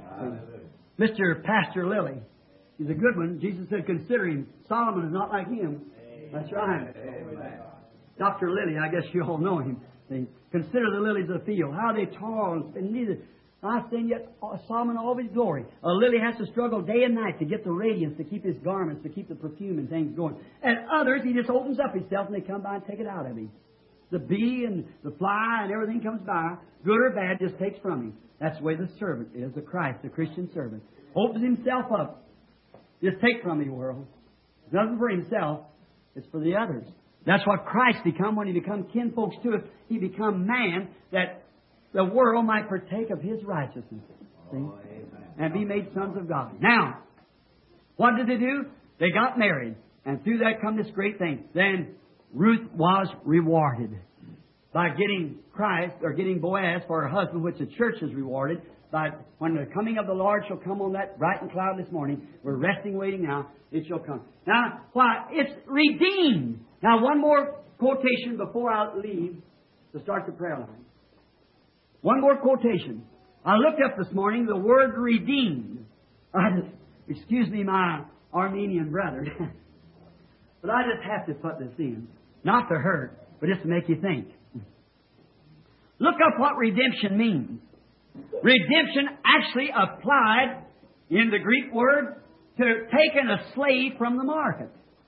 Mr. Pastor Lilly, he's a good one. Jesus said, consider him. Solomon is not like him. That's right. Dr. Lilly, I guess you all know him. They consider the lilies of the field, how they toil and spend neither. I sing yet Solomon all of his glory. A lily has to struggle day and night to get the radiance, to keep his garments, to keep the perfume and things going. And others, he just opens up himself and they come by and take it out of him. The bee and the fly and everything comes by, good or bad, just takes from him. That's the way the servant is, the Christ, the Christian servant. Opens himself up. Just take from the world. It's nothing for himself. It's for the others. That's what Christ become when He become kinfolks to us. He become man that the world might partake of His righteousness. See? And be made sons of God. Now, what did they do? They got married. And through that come this great thing. Then Ruth was rewarded by getting Christ, or getting Boaz for her husband, which the church is rewarded. But when the coming of the Lord shall come on that bright and cloudless morning, we're resting, waiting now, it shall come. Now, why? It's redeemed. Now, one more quotation before I leave to start the prayer line. One more quotation. I looked up this morning the word redeemed. Excuse me, my Armenian brother. But I just have to put this in. Not to hurt, but just to make you think. Look up what redemption means. Redemption actually applied in the Greek word to taking a slave from the market.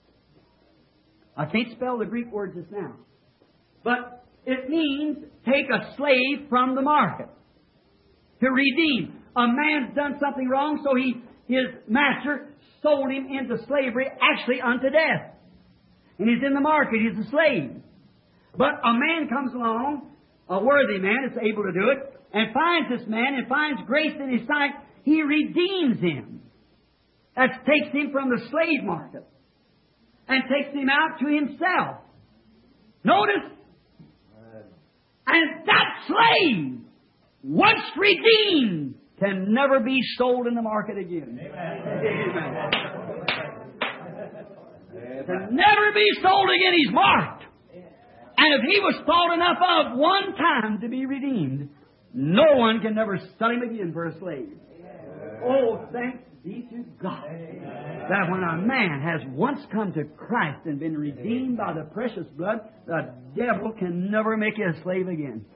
I can't spell the Greek word just now. But it means take a slave from the market. To redeem. A man's done something wrong, so his master sold him into slavery, actually unto death. and he's in the market. He's a slave. But a man comes along, a worthy man is able to do it, and finds this man and finds grace in his sight. He redeems him. That takes him from the slave market and takes him out to himself. Notice, and that slave, once redeemed, can never be sold in the market again. Amen. Can never be sold again. He's marked. And if he was thought enough of one time to be redeemed, no one can never sell him again for a slave. Oh, thanks be to God that when a man has once come to Christ and been redeemed by the precious blood, the devil can never make you a slave again.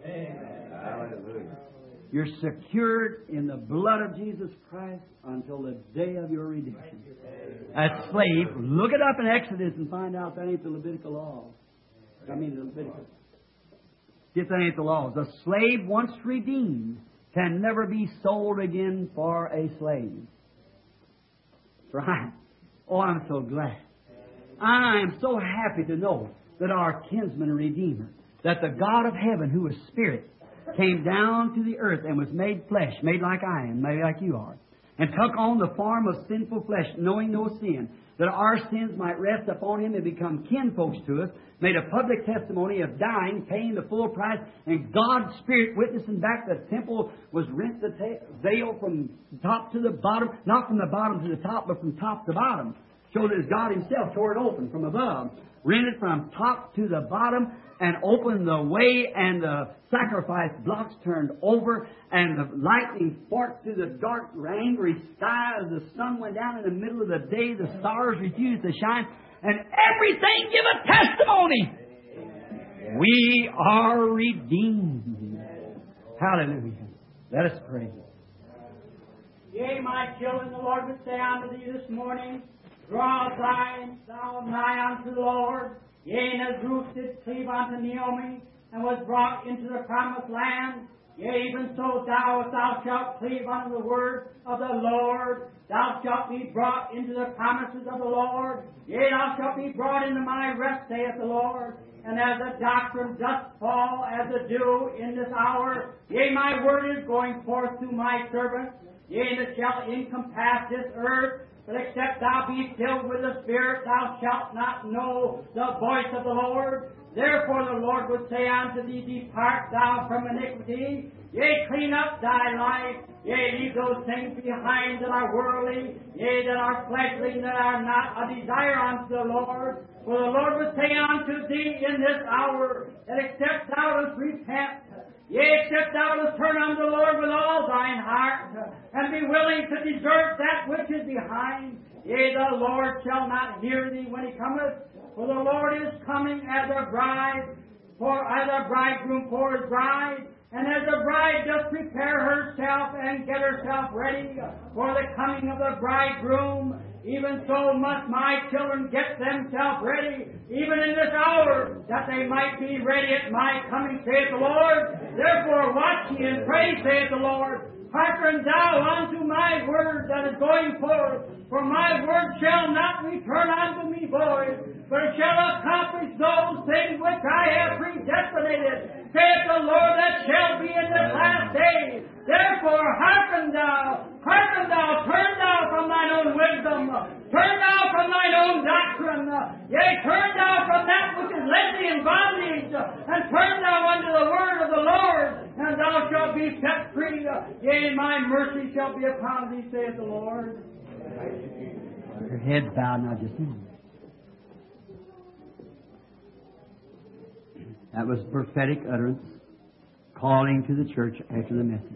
You're secured in the blood of Jesus Christ until the day of your redemption. That slave, look it up in Exodus and find out that ain't the Levitical law. The Leviticus. See if that ain't the laws. A slave once redeemed can never be sold again for a slave. That's right. Oh, I'm so glad. I am so happy to know that our kinsman and Redeemer, that the God of heaven, who is Spirit, came down to the earth and was made flesh, made like I am, made like you are, and took on the form of sinful flesh, knowing no sin, that our sins might rest upon Him and become kinfolks to us, made a public testimony of dying, paying the full price, and God's Spirit witnessing back the temple was rent the veil from top to the bottom, not from the bottom to the top, but from top to bottom. Showed that God Himself tore it open from above, rent it from top to the bottom, and opened the way, and the sacrifice blocks turned over, and the lightning forked through the dark, angry sky as the sun went down in the middle of the day. The stars refused to shine, and everything give a testimony. We are redeemed. Hallelujah. Let us pray. Yea, my children, the Lord would say unto thee this morning, draw thou nigh unto the Lord. Yea, and as Ruth did cleave unto Naomi, and was brought into the promised land, yea, even so thou, if thou shalt cleave unto the word of the Lord, thou shalt be brought into the promises of the Lord. Yea, thou shalt be brought into my rest, saith the Lord. And as the doctrine doth fall as the dew in this hour, yea, my word is going forth to my servants. Yea, and it shall encompass this earth. But except thou be filled with the Spirit, thou shalt not know the voice of the Lord. Therefore the Lord would say unto thee, depart thou from iniquity. Yea, clean up thy life. Yea, leave those things behind that are worldly. Yea, that are fleshly, that are not a desire unto the Lord. For the Lord would say unto thee in this hour, that except thou dost repent, yea, except thou dost turn unto the Lord with all thine heart, and be willing to desert that which is behind, yea, the Lord shall not hear thee when He cometh. For the Lord is coming as a bridegroom for His bride. And as the bride doth prepare herself and get herself ready for the coming of the bridegroom, even so must my children get themselves ready, even in this hour, that they might be ready at my coming, saith the Lord. Therefore watch ye and pray, saith the Lord. Hearken thou unto my word that is going forth, for my word shall not return unto me void, but it shall accomplish those things which I have predestinated, saith the Lord, that shall be in this last day. Therefore hearken thou, turn thou from thine own wisdom, turn thou from thine own doctrine, yea, turn thou from that which is led thee in bondage, and turn thou unto the word of the Lord, and thou shalt be set free. Yea, my mercy shall be upon thee, saith the Lord. Your head's bowed now just a moment. That was prophetic utterance, calling to the church after the message.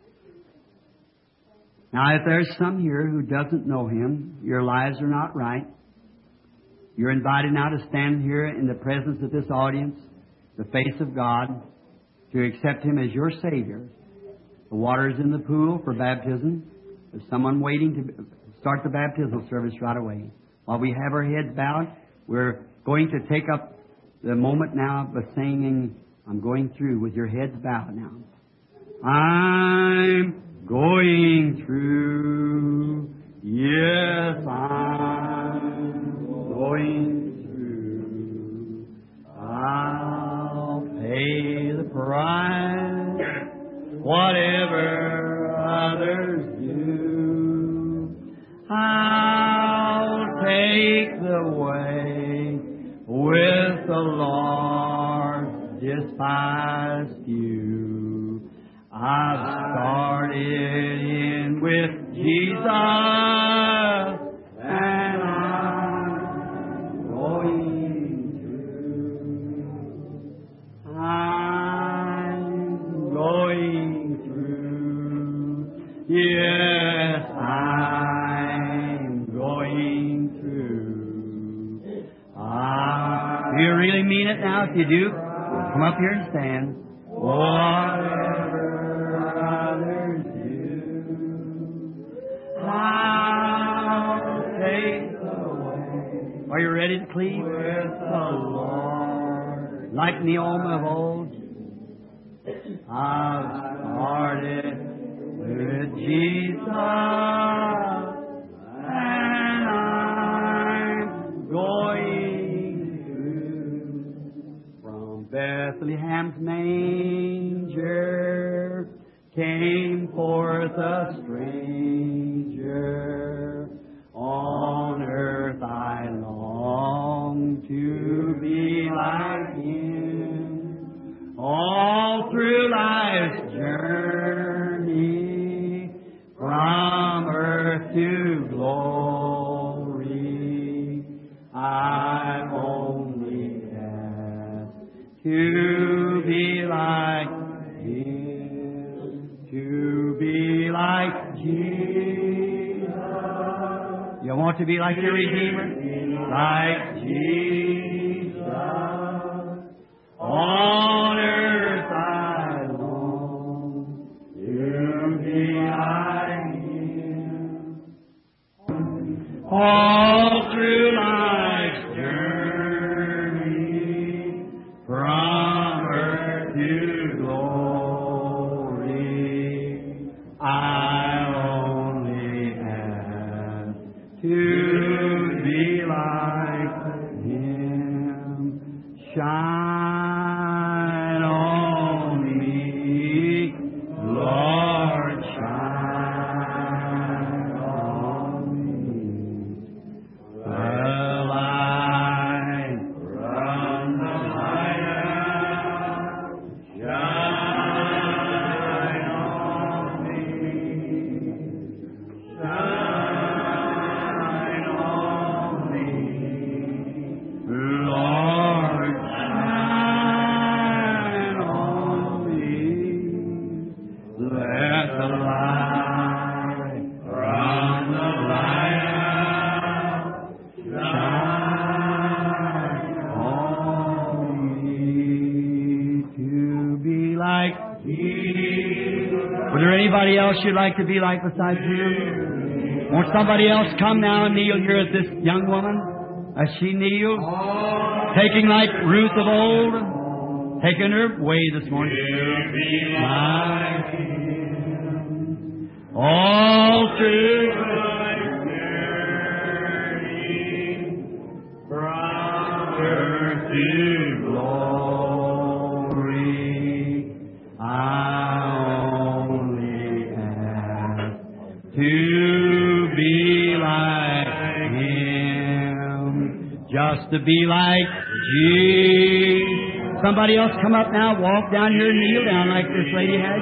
Now, if there's some here who doesn't know Him, your lives are not right, you're invited now to stand here in the presence of this audience, the face of God, to accept Him as your Savior. The water is in the pool for baptism. There's someone waiting to start the baptismal service right away. While we have our heads bowed, we're going to take up the moment now by singing, I'm going through, with your heads bowed now. I'm going through, yes, I'm going through. I'll pay the price, whatever others do. I'll take the way with the Lord's despised few. I've started in with Jesus, and I'm going through. I'm going through. Yes, I'm going through. Do you really mean it now? If you do, come up here and stand. Whatever others do, I'll take the way. Are you ready to cleave? With the Lord. Like Naomi of old. I've started with Jesus, and I'm going through. From Bethlehem's manger came forth a stranger. On earth I long to be like him. All through life's journey, from earth to glory, I've only asked to be like him, to be like Jesus. You want to be like your Redeemer? Like Jesus. On earth I long to be like him. All through life's journey, from earth to glory, I only ask to be like him. Shine on me, Lord, shine on me. The light from the lighthouse, shine on me. Shine on me, Lord, shine on me. Let the light from the lighthouse shine on me to be like Jesus. Was there anybody else you'd like to be like besides you? Won't somebody else come now and kneel here at this young woman as she kneels? Taking like Ruth of old, taking her way this morning. To be like him, all through life's journey, from earth to glory, I only ask to be like him, just to be like Jesus. Somebody else come up now, walk down here and kneel down like this lady has.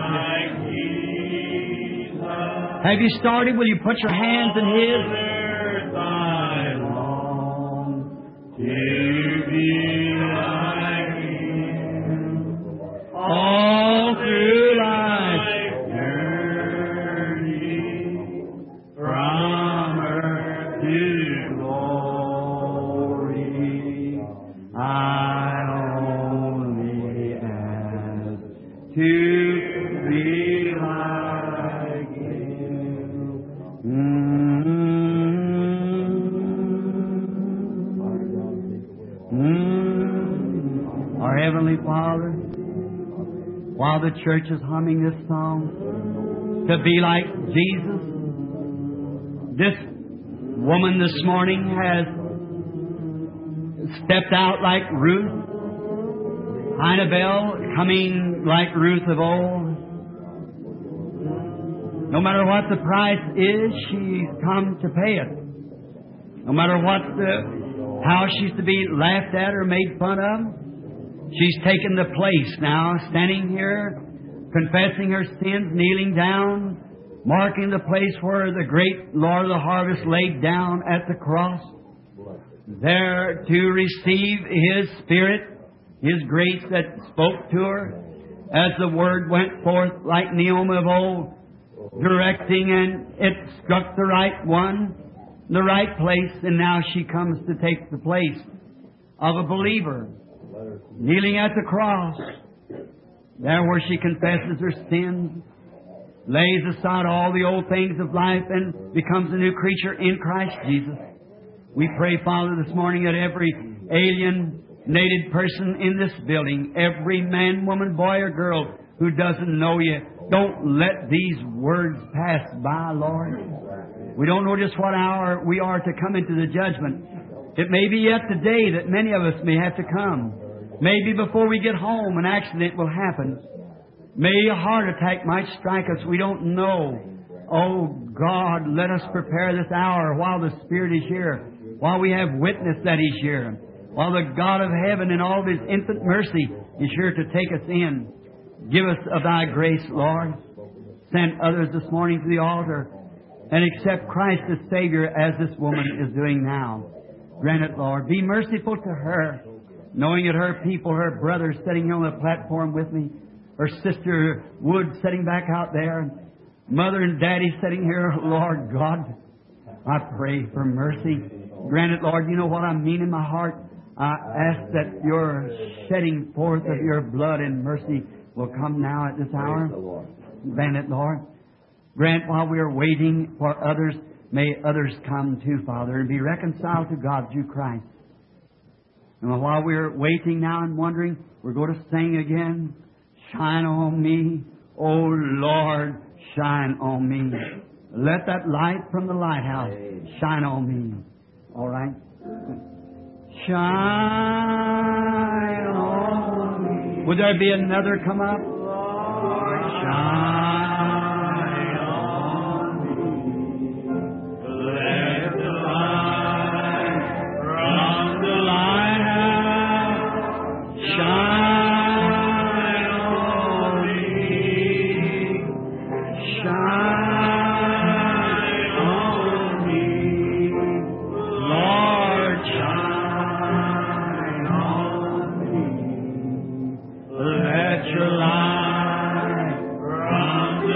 Have you started? Will you put your hands in his? I long to be like him, all through life's journey, from earth to glory, I only ask to be like him. Our Heavenly Father, while the church is humming this song, to be like Jesus, this woman this morning has stepped out like Ruth, Annabelle coming like Ruth of old. No matter what the price is, she's come to pay it. No matter how she's to be laughed at or made fun of, she's taken the place now, standing here, confessing her sins, kneeling down, marking the place where the great Lord of the harvest laid down at the cross, there to receive His Spirit, His grace that spoke to her as the Word went forth like Naomi of old, directing, and it struck the right one, the right place, and now she comes to take the place of a believer, kneeling at the cross, there where she confesses her sins, lays aside all the old things of life, and becomes a new creature in Christ Jesus. We pray, Father, this morning that every alienated person in this building, every man, woman, boy, or girl who doesn't know You, don't let these words pass by, Lord. We don't know just what hour we are to come into the judgment. It may be yet today that many of us may have to come. Maybe before we get home an accident will happen. May a heart attack might strike us. We don't know. Oh, God, let us prepare this hour while the Spirit is here, while we have witness that He's here, while the God of heaven in all of His infinite mercy is here to take us in. Give us of Thy grace, Lord. Send others this morning to the altar and accept Christ as Savior as this woman is doing now. Grant it, Lord. Be merciful to her, knowing that her people, her brothers sitting here on the platform with me, her sister Wood sitting back out there, and Mother and Daddy sitting here, Lord God, I pray for mercy. Grant it, Lord. You know what I mean in my heart. I ask that Your shedding forth of Your blood and mercy will come now at this hour. Grant it, Lord. Grant while we are waiting for others, may others come too, Father, and be reconciled to God through Christ. And while we're waiting now and wondering, we're going to sing again. Shine on me, O Lord, shine on me. Let that light from the lighthouse shine on me. All right? Shine on me. Would there be another come up? Lord, shine on me. Let the light from the lighthouse shine on me. Shine on me. Lord, shine on me. Let Your light from the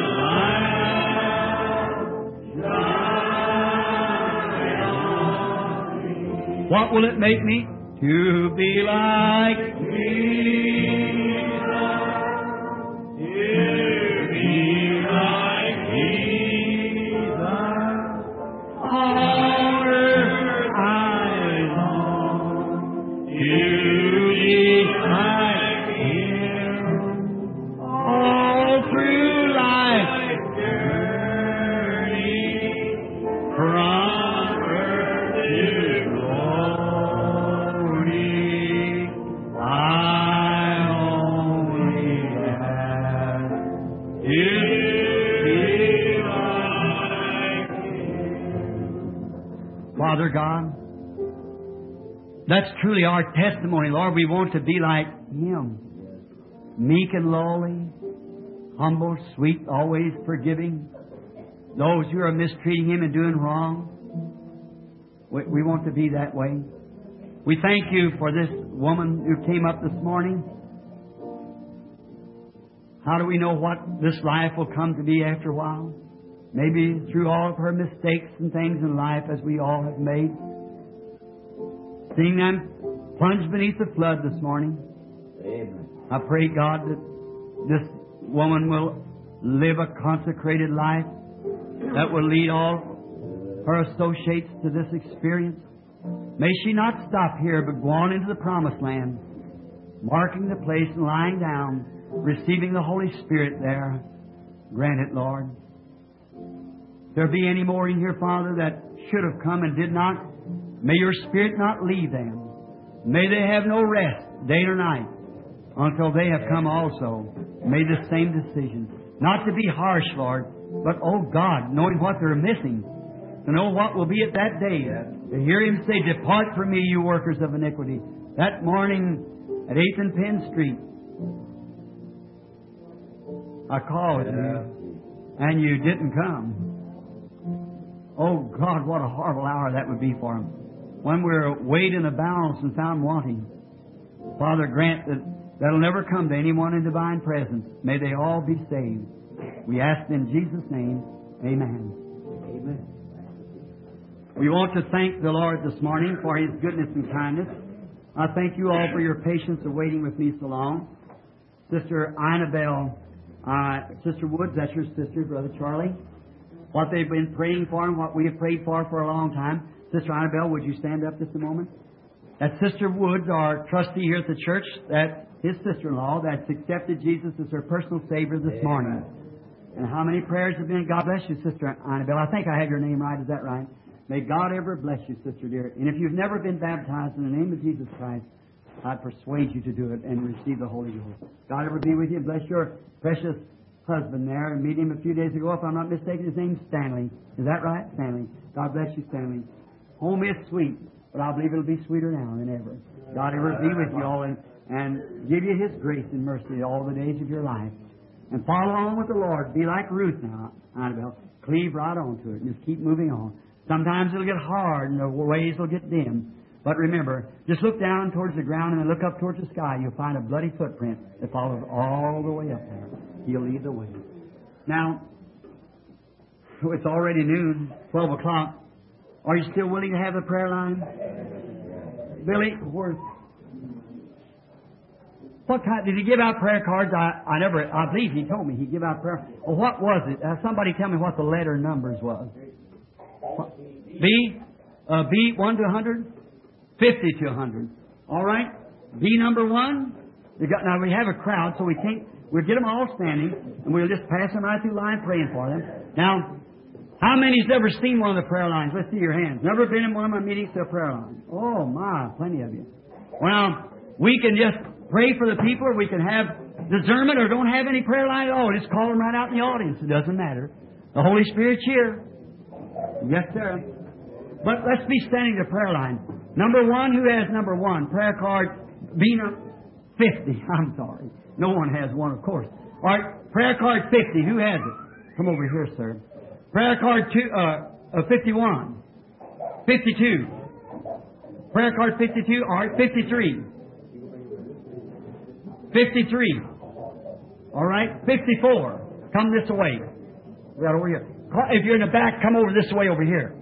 lighthouse shine on me. What will it make me? To be like Jesus. To be like Jesus. On earth I long to be like Him. All through life's journey, from earth to glory, I only ask to be like Him. Father God, that's truly our testimony, Lord. We want to be like Him. Meek and lowly, humble, sweet, always forgiving those who are mistreating Him and doing wrong. We want to be that way. We thank You for this woman who came up this morning. How do we know what this life will come to be after a while? Maybe through all of her mistakes and things in life as we all have made. Seeing them plunged beneath the flood this morning. Amen. I pray, God, that this woman will live a consecrated life that will lead all her associates to this experience. May she not stop here, but go on into the promised land, marking the place and lying down, receiving the Holy Spirit there. Grant it, Lord. If there be any more in here, Father, that should have come and did not, may Your Spirit not leave them. May they have no rest, day or night. until they have come also, made the same decision. Not to be harsh, Lord, but, oh God, knowing what they're missing, to know what will be at that day, to hear Him say, "Depart from me, you workers of iniquity." That morning at 8th and Penn Street, I called you, and you didn't come. Oh God, what a horrible hour that would be for Him. When we're weighed in the balance and found wanting. Father, grant that that'll never come to anyone in divine presence. May they all be saved. We ask in Jesus' name, amen. Amen. We want to thank the Lord this morning for His goodness and kindness. I thank you all for your patience of waiting with me so long. Sister Annabelle, Sister Woods, that's your sister, Brother Charlie. What they've been praying for and what we have prayed for a long time. Sister Annabelle, would you stand up just a moment? That's Sister Woods, our trustee here at the church. That's his sister-in-law that's accepted Jesus as her personal Savior this morning. And how many prayers have been? God bless you, Sister Annabelle. I think I have your name right. Is that right? May God ever bless you, Sister dear. And if you've never been baptized in the name of Jesus Christ, I persuade you to do it and receive the Holy Ghost. God ever be with you and bless your precious husband there. And meet him a few days ago, if I'm not mistaken, his name's Stanley. Is that right, Stanley? God bless you, Stanley. Home is sweet, but I believe it'll be sweeter now than ever. God ever be with you all and give you His grace and mercy all the days of your life. And follow on with the Lord. Be like Ruth now, Annabelle. Cleave right on to it and just keep moving on. Sometimes it'll get hard and the ways will get dim. But remember, just look down towards the ground and then look up towards the sky. You'll find a bloody footprint that follows all the way up there. He'll lead the way. Now, it's already noon, 12 o'clock. Are you still willing to have the prayer line? Billy, what kind? Did he give out prayer cards? I believe he told me he gave out prayer. Well, what was it? Somebody tell me what the letter numbers was. B 1 to 100, 50 to 100. All right. B number 1. Now we have a crowd, so we can't. We'll get them all standing, and we'll just pass them right through the line, praying for them. Now, how many's ever seen one of the prayer lines? Let's see your hands. Never been in one of my meetings to a prayer line? Oh my, plenty of you. Well, we can just pray for the people, or we can have discernment, or don't have any prayer line at all. Just call them right out in the audience. It doesn't matter. The Holy Spirit's here. Yes, sir. But let's be standing to prayer line. Number 1, who has number 1? Prayer card B 50. I'm sorry. No one has one, of course. All right, prayer card 50. Who has it? Come over here, sir. Prayer card 51. 52. Prayer card 52. All right, 53. 53. All right, 54. Come this way. Right over here. If you're in the back, come over this way over here.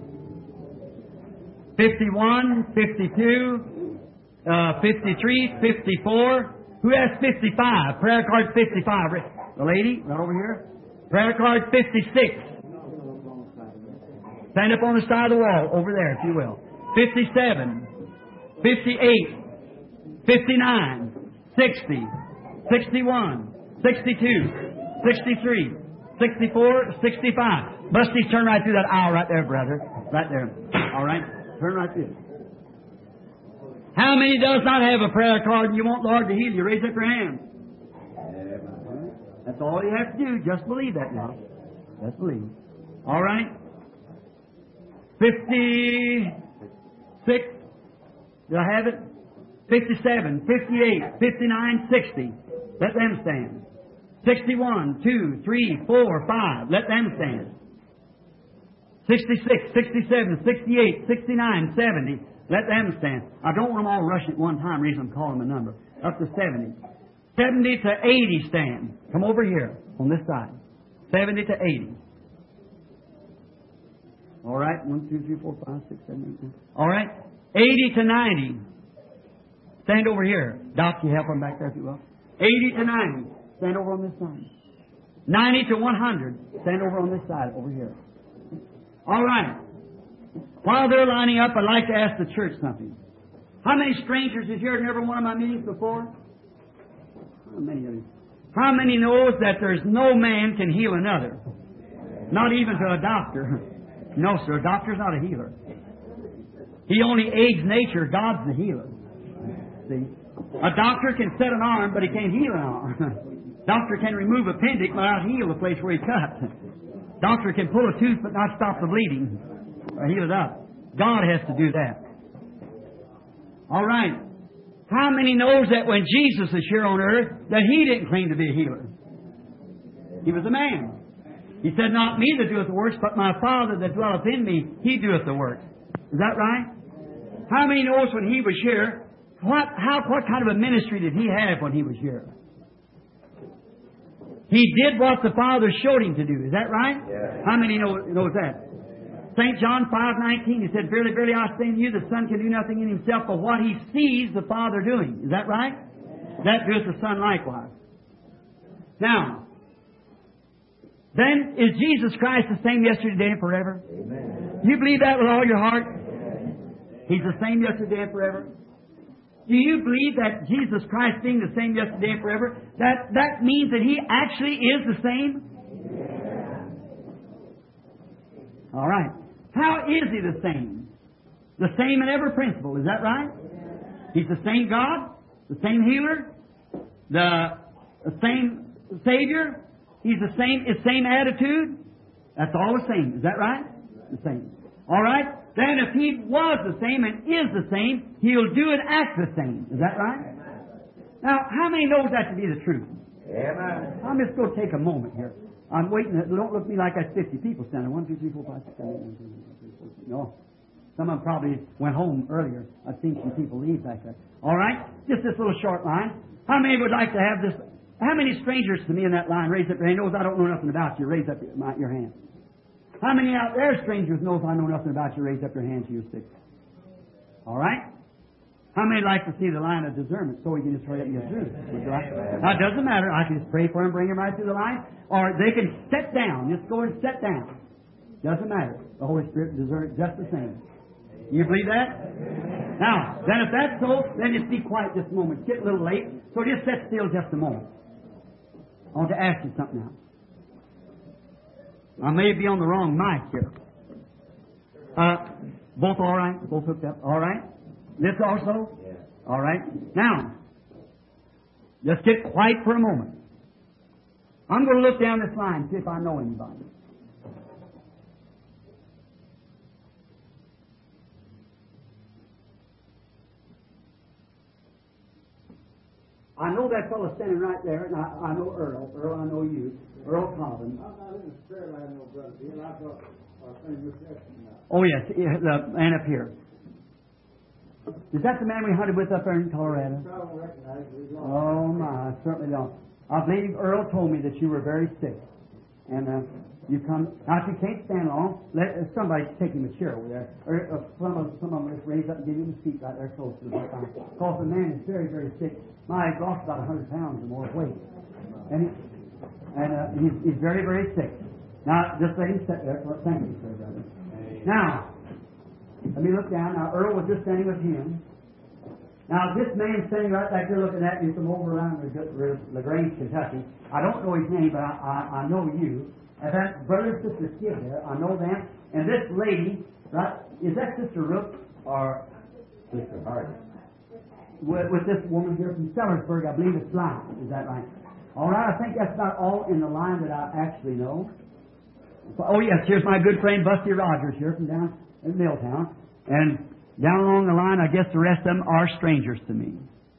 51, 52, 53, 54. Who has 55? Prayer card 55. The lady, right over here. Prayer card 56. Stand up on the side of the wall, over there, if you will. 57, 58, 59, 60, 61, 62, 63, 64, 65. Busty, turn right through that aisle right there, brother. Right there. All right? Turn right through. How many does not have a prayer card and you want Lord to heal you? Raise up your hand. That's all you have to do. Just believe that now. Just believe. All right? 56. Do I have it? 57, 58, 59, 60. Let them stand. 61, 2, 3, 4, 5. Let them stand. 66, 67, 68, 69, 70. Let them stand. I don't want them all rushing at one time. The reason I'm calling the number. Up to 70. 70 to 80 stand. Come over here on this side. 70 to 80. All right. 1, 2, 3, 4, 5, 6, 7, 8, 9. All right. 80 to 90. Stand over here. Doc, you help them back there if you will. 80 to 90. Stand over on this side. 90 to 100. Stand over on this side over here. All right. While they're lining up, I'd like to ask the church something. How many strangers is here in every one of my meetings before? How many of you? How many knows that there's no man can heal another? Not even to a doctor. No, sir. A doctor's not a healer. He only aids nature. God's the healer. See? A doctor can set an arm, but he can't heal an arm. Doctor can remove appendix, but not heal the place where he cut. Doctor can pull a tooth, but not stop the bleeding or heal it up. God has to do that. All right. How many knows that when Jesus was here on earth, that He didn't claim to be a healer? He was a man. He said, not me that doeth the works, but my Father that dwelleth in me, He doeth the works. Is that right? How many knows when He was here, what kind of a ministry did He have when He was here? He did what the Father showed Him to do. Is that right? Yeah. How many knows that? St. John 5:19, He said, Verily, verily, I say unto you, the Son can do nothing in Himself but what He sees the Father doing. Is that right? That doeth the Son likewise. Now, then, is Jesus Christ the same yesterday, today, and forever? Amen. You believe that with all your heart? He's the same yesterday and forever? Do you believe that Jesus Christ being the same yesterday and forever, that means that He actually is the same? All right. How is He the same? The same in every principle. Is that right? He's the same God, the same healer, the same Savior. He's the same attitude. That's all the same. Is that right? The same. All right. Then if He was the same and is the same, He'll do and act the same. Is that right? Now, how many knows that to be the truth? Amen. I'm just going to take a moment here. I'm waiting. Don't look at me like that's 50 people standing. 1, 2, 3, 4, 5, 6, 7, 8, 9, 10, 11, 12, 13, 14. No. Some of them probably went home earlier. I've seen some people leave back there. All right? Just this little short line. How many would like to have this? How many strangers to me in that line raise up your hand? Knows I don't know nothing about you. Raise up your hand. How many out there strangers knows I know nothing about you? Raise up your hand to your six. All right? How many like to see the line of discernment so we can just hurry up and get through? Would you like? Now, it doesn't matter. I can just pray for them, bring them right through the line. Or they can sit down. Just go and sit down. Doesn't matter. The Holy Spirit discerns just the same. You believe that? Now, then if that's so, then just be quiet just a moment. It's getting a little late, so just sit still just a moment. I want to ask you something now. I may be on the wrong mic here. Both all right? Both hooked up? All right? This also? Yeah. All right. Now, just get quiet for a moment. I'm going to look down this line and see if I know anybody. I know that fellow standing right there, and I know Earl. Earl, I know you. Earl Colvin. I'm not in the spirit land, no brother. Bill, I thought our friend was asking now. Oh, yes, the man up here. Is that the man we hunted with up there in Colorado? I don't recognize you. Oh, my, I certainly don't. I believe Earl told me that you were very sick. And you come... Now, if you can't stand long, let somebody take him a chair over there. Or some of them just raise up and give him a seat right there close to the front. Because the man is very, very sick. My, he's lost about 100 pounds or more of weight. And he's very, very sick. Now, just let him sit there. Thank you, sir, brother. Now, let me look down. Now, Earl was just standing with him. Now, this man standing right back there looking at me from over around LaGrange, Kentucky. I don't know his name, but I know you. And that brother and sister Skid there, I know them. And this lady, right, is that Sister Rook or Sister Hart? With this woman here from Sellersburg, I believe it's blind. Is that right? All right, I think that's about all in the line that I actually know. Oh, yes, here's my good friend Busty Rogers here from down in Milltown. And down along the line, I guess the rest of them are strangers to me.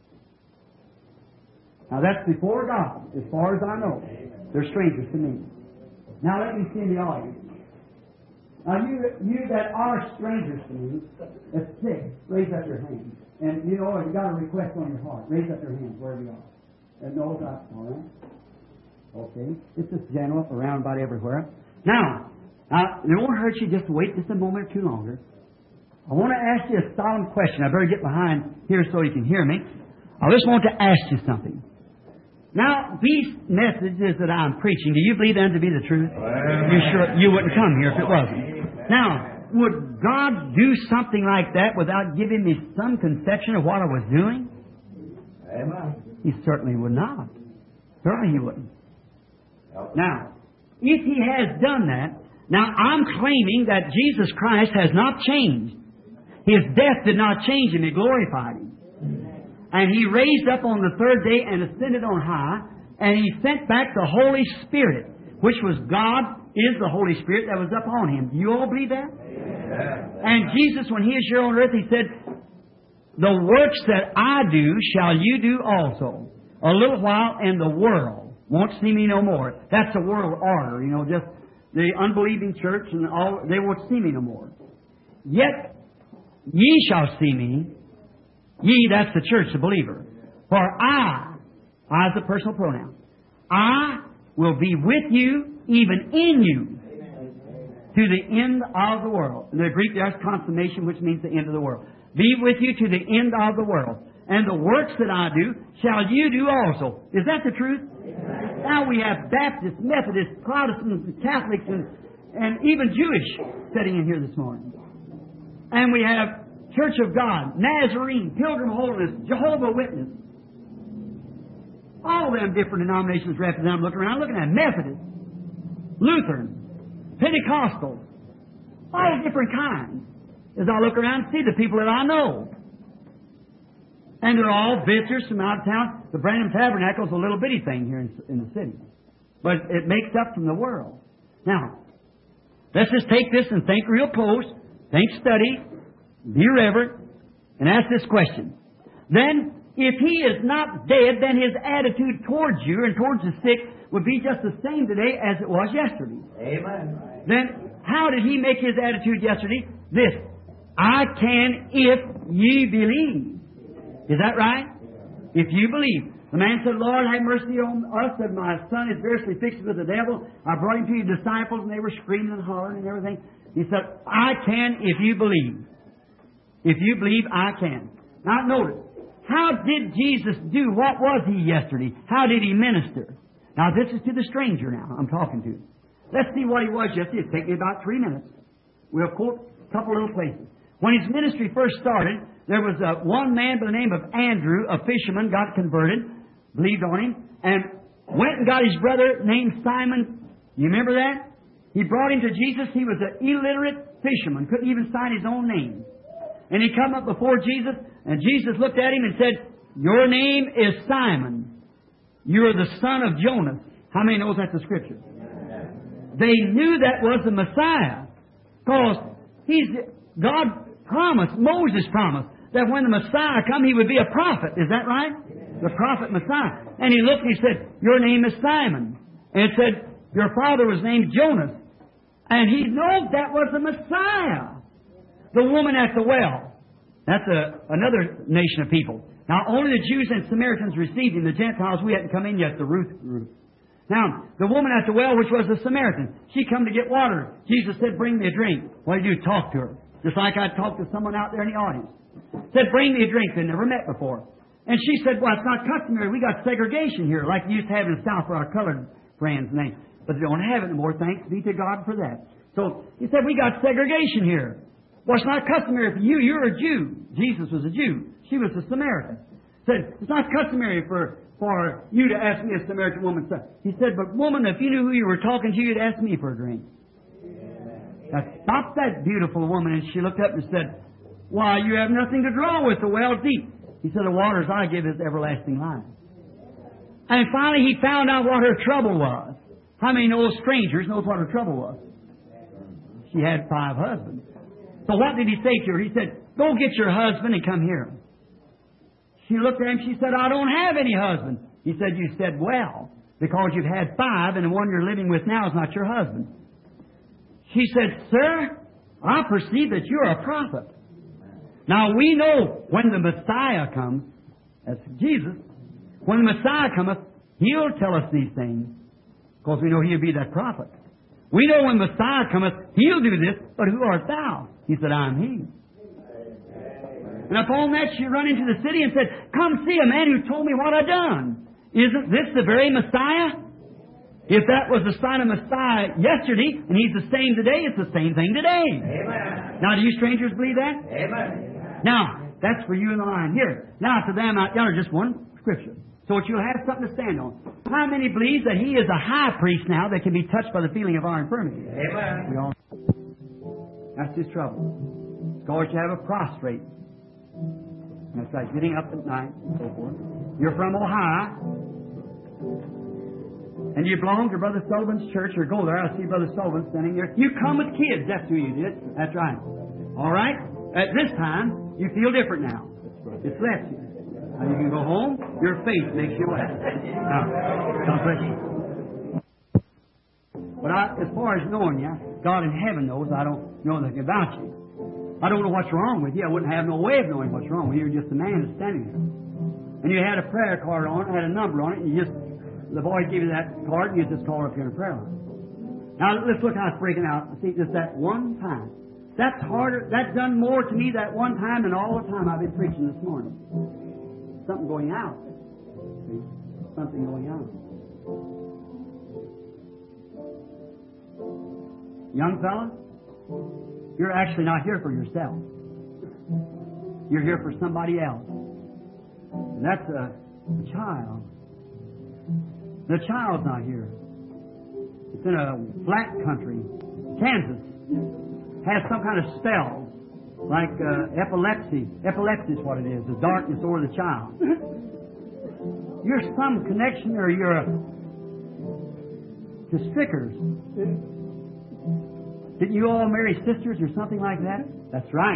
Now, that's before God, as far as I know. They're strangers to me. Now, let me see in the audience. Now, you that are strangers to me, that's sick, raise up your hand. And, you know, if you got a request on your heart, raise up your hands wherever you are. And no, that's all right. Okay. It's just general, around about everywhere. Now, it won't hurt you just to wait just a moment or two longer. I want to ask you a solemn question. I better get behind here so you can hear me. I just want to ask you something. Now, these messages that I'm preaching, do you believe them to be the truth? You sure you wouldn't come here if it wasn't? Now, would God do something like that without giving me some conception of what I was doing? Amen. He certainly would not. Certainly He wouldn't. Now, if He has done that, now I'm claiming that Jesus Christ has not changed. His death did not change Him. It glorified Him. And He raised up on the third day and ascended on high, and He sent back the Holy Spirit, which was God, is the Holy Spirit that was upon Him. Do you all believe that? And Jesus, when He is here on earth, He said, the works that I do shall you do also. A little while and the world won't see me no more. That's the world order, you know, just the unbelieving church and all, they won't see me no more. Yet ye shall see me. Ye, that's the church, the believer. For I is a personal pronoun. I will be with you, even in you, to the end of the world. In the Greek, there's consummation, which means the end of the world. Be with you to the end of the world. And the works that I do, shall you do also. Is that the truth? Now we have Baptists, Methodists, Protestants, Catholics, and even Jewish sitting in here this morning. And we have Church of God, Nazarene, Pilgrim Holiness, Jehovah's Witness. All them different denominations represented. I'm looking around, looking at Methodist, Lutheran, Pentecostal, all different kinds. As I look around and see the people that I know. And they're all visitors from out of town. The Branham Tabernacle is a little bitty thing here in the city. But it makes up from the world. Now, let's just take this and think real close. Think, study, be reverent, and ask this question. Then, if He is not dead, then His attitude towards you and towards the sick would be just the same today as it was yesterday. Amen. Then, how did He make His attitude yesterday? This. I can if ye believe. Is that right? If you believe. The man said, Lord, have mercy on us, that my son is variously fixed with the devil. I brought him to your disciples, and they were screaming and hollering and everything. He said, I can if you believe. If you believe, I can. Now notice, how did Jesus do? What was He yesterday? How did He minister? Now this is to the stranger now I'm talking to. Let's see what He was yesterday. It'll take me about 3 minutes. We'll quote a couple little places. When His ministry first started, there was one man by the name of Andrew, a fisherman, got converted, believed on Him, and went and got his brother named Simon. You remember that? He brought him to Jesus. He was an illiterate fisherman, couldn't even sign his own name. And he come up before Jesus, and Jesus looked at him and said, your name is Simon. You are the son of Jonas. How many knows that's the Scripture? They knew that was the Messiah, because God promised, Moses promised, that when the Messiah come, He would be a prophet. Is that right? The prophet Messiah. And He looked and He said, your name is Simon. And it said, your father was named Jonas. And he knew that was the Messiah. The woman at the well. That's another nation of people. Now, only the Jews and Samaritans received Him. The Gentiles, we hadn't come in yet, the Ruth group. Now, the woman at the well, which was a Samaritan, she come to get water. Jesus said, bring me a drink. What did you do? Talk to her. Just like I talked to someone out there in the audience. Said, bring me a drink. They never met before. And she said, well, it's not customary. We got segregation here, like we used to have in the South for our colored friends. But they don't have it anymore. Thanks be to God for that. So He said, we got segregation here. Well, it's not customary for you. You're a Jew. Jesus was a Jew. She was a Samaritan. Said, it's not customary for you to ask me, a Samaritan woman. He said, but woman, if you knew who you were talking to, you'd ask me for a drink. Now, stopped that beautiful woman, and she looked up and said, why, you have nothing to draw with. The well's deep. He said, the waters I give is everlasting life. And finally, he found out what her trouble was. How many knows strangers knows what her trouble was? She had 5 husbands. So what did he say to her? He said, go get your husband and come here. She looked at him, she said, I don't have any husband. He said, you said well, because you've had 5, and the one you're living with now is not your husband. She said, sir, I perceive that you're a prophet. Now we know when the Messiah comes, that's Jesus, when the Messiah cometh, He'll tell us these things, because we know He'll be that prophet. We know when Messiah cometh, He'll do this, but who art thou? He said, I am He. And upon that she run into the city and said, come see a man who told me what I done. Isn't this the very Messiah? If that was the sign of Messiah yesterday, and He's the same today, it's the same thing today. Amen. Now, do you strangers believe that? Amen. Now, that's for you in the line. Here. Now, to them out yonder, just one Scripture. So that you'll have something to stand on. How many believe that He is a high priest now that can be touched by the feeling of our infirmity? Amen. We all. That's His trouble. It's because you have a prostrate. That's right, getting up at night and so forth. You're from Ohio. And you belong to Brother Sullivan's church, or go there. I see Brother Sullivan standing there. You come with kids. That's who you did. That's right. All right? At this time, you feel different now. It's left you. Now you can go home. Your faith makes you well. Now, God bless you. But as far as knowing you, God in heaven knows I don't know anything about you. I don't know what's wrong with you. I wouldn't have no way of knowing what's wrong with you. You're just a man that's standing there. And you had a prayer card on it, had a number on it, and the boy gave you that card, and you just called up here in a prayer line. Now, let's look how it's breaking out. See, just that one time. That's harder. That's done more to me that one time than all the time I've been preaching this morning. Something going out. See? Something going out. Young fella, you're actually not here for yourself. You're here for somebody else. And that's a child. The child's not here. It's in a flat country. Kansas has some kind of spell, like epilepsy. Epilepsy is what it is, the darkness over the child. You're some connection, or you're to Strickers. Didn't you all marry sisters or something like that? That's right.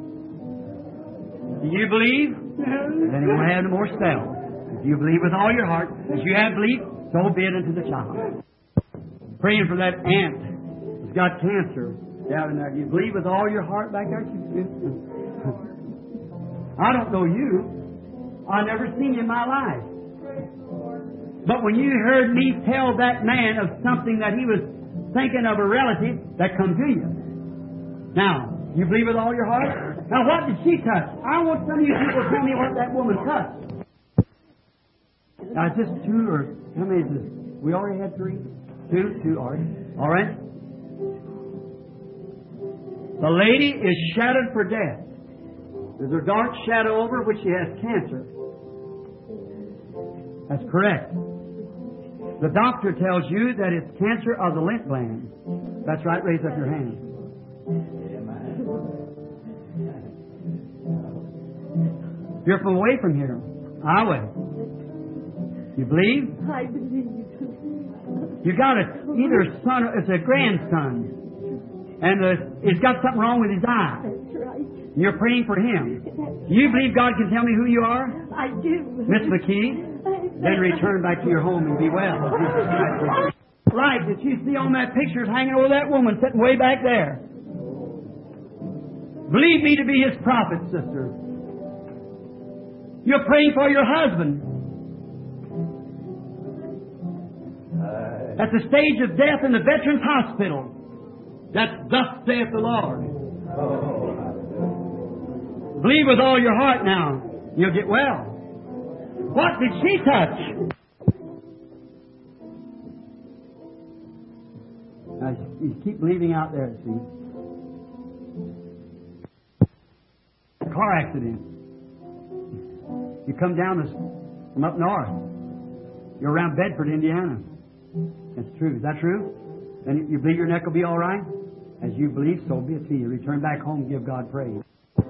Do you believe? Then you won't have no more spells. If you believe with all your heart, as you have belief, so be it unto the child. Praying for that aunt who's got cancer down in there. Do you believe with all your heart back there? I don't know you. I've never seen you in my life. But when you heard me tell that man of something that he was thinking of a relative, that come to you. Now, you believe with all your heart? Now, what did she touch? I want some of you people to tell me what that woman touched. Now, is this two, or how many is this? We already had three? Two already. All right. The lady is shadowed for death. There's a dark shadow over which she has cancer. That's correct. The doctor tells you that it's cancer of the lymph gland. That's right. Raise up your hand. You're from away from here. I will. You believe? I believe. You got either a son or it's a grandson. And he's got something wrong with his eye. That's right. You're praying for him. Do you believe God can tell me who you are? I do. Miss McKee? Then return back to your home and be well. Right, that you see on that picture is hanging over that woman sitting way back there. Believe me to be his prophet, sister. You're praying for your husband. At the stage of death in the Veterans Hospital. That's thus saith the Lord. Believe with all your heart now. You'll get well. What did she touch? Now, you keep believing out there, see. A car accident. You come down from up north. You're around Bedford, Indiana. That's true. Is that true? Then you believe your neck will be all right? As you believe, so be it to you. Return back home and give God praise.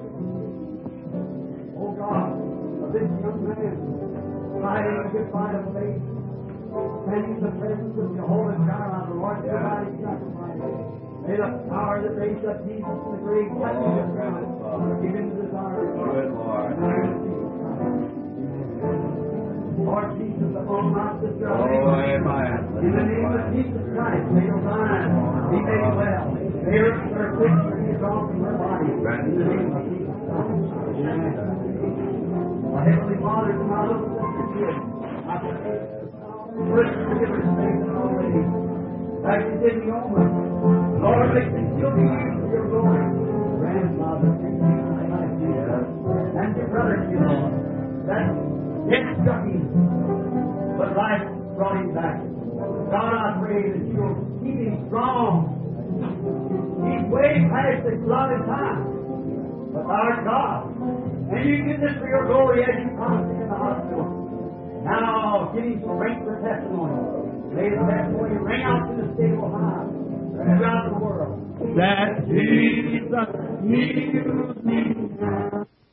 Oh God, this young man, fighting a good fight of faith, standing in the presence of Jehovah Jireh, the Lord God, His sacrifice. May the power that raised up Jesus from the grave touch his ground, give him the desire. Good Lord. Lord Jesus, upon my sister, in the name of Jesus Christ, may your mind be made well. May her picture be drawn from her body. In the name of Jesus Christ. Our Heavenly Father, to my little sister here, I pray first forgive her sins already. Like you did in Yoma. Lord, make me still be used for your glory. Grandfather, thank you for my life, Jesus. And your brother, Lord. That it struck him, but life brought him back. God, I pray that you'll keep him strong. He's way past his allotted time. But our God, and you get this for your glory as you promised him in the hospital. Now, give him strength for testimony. May the testimony ring out to the state of Ohio and throughout the world. That Jesus heals me now.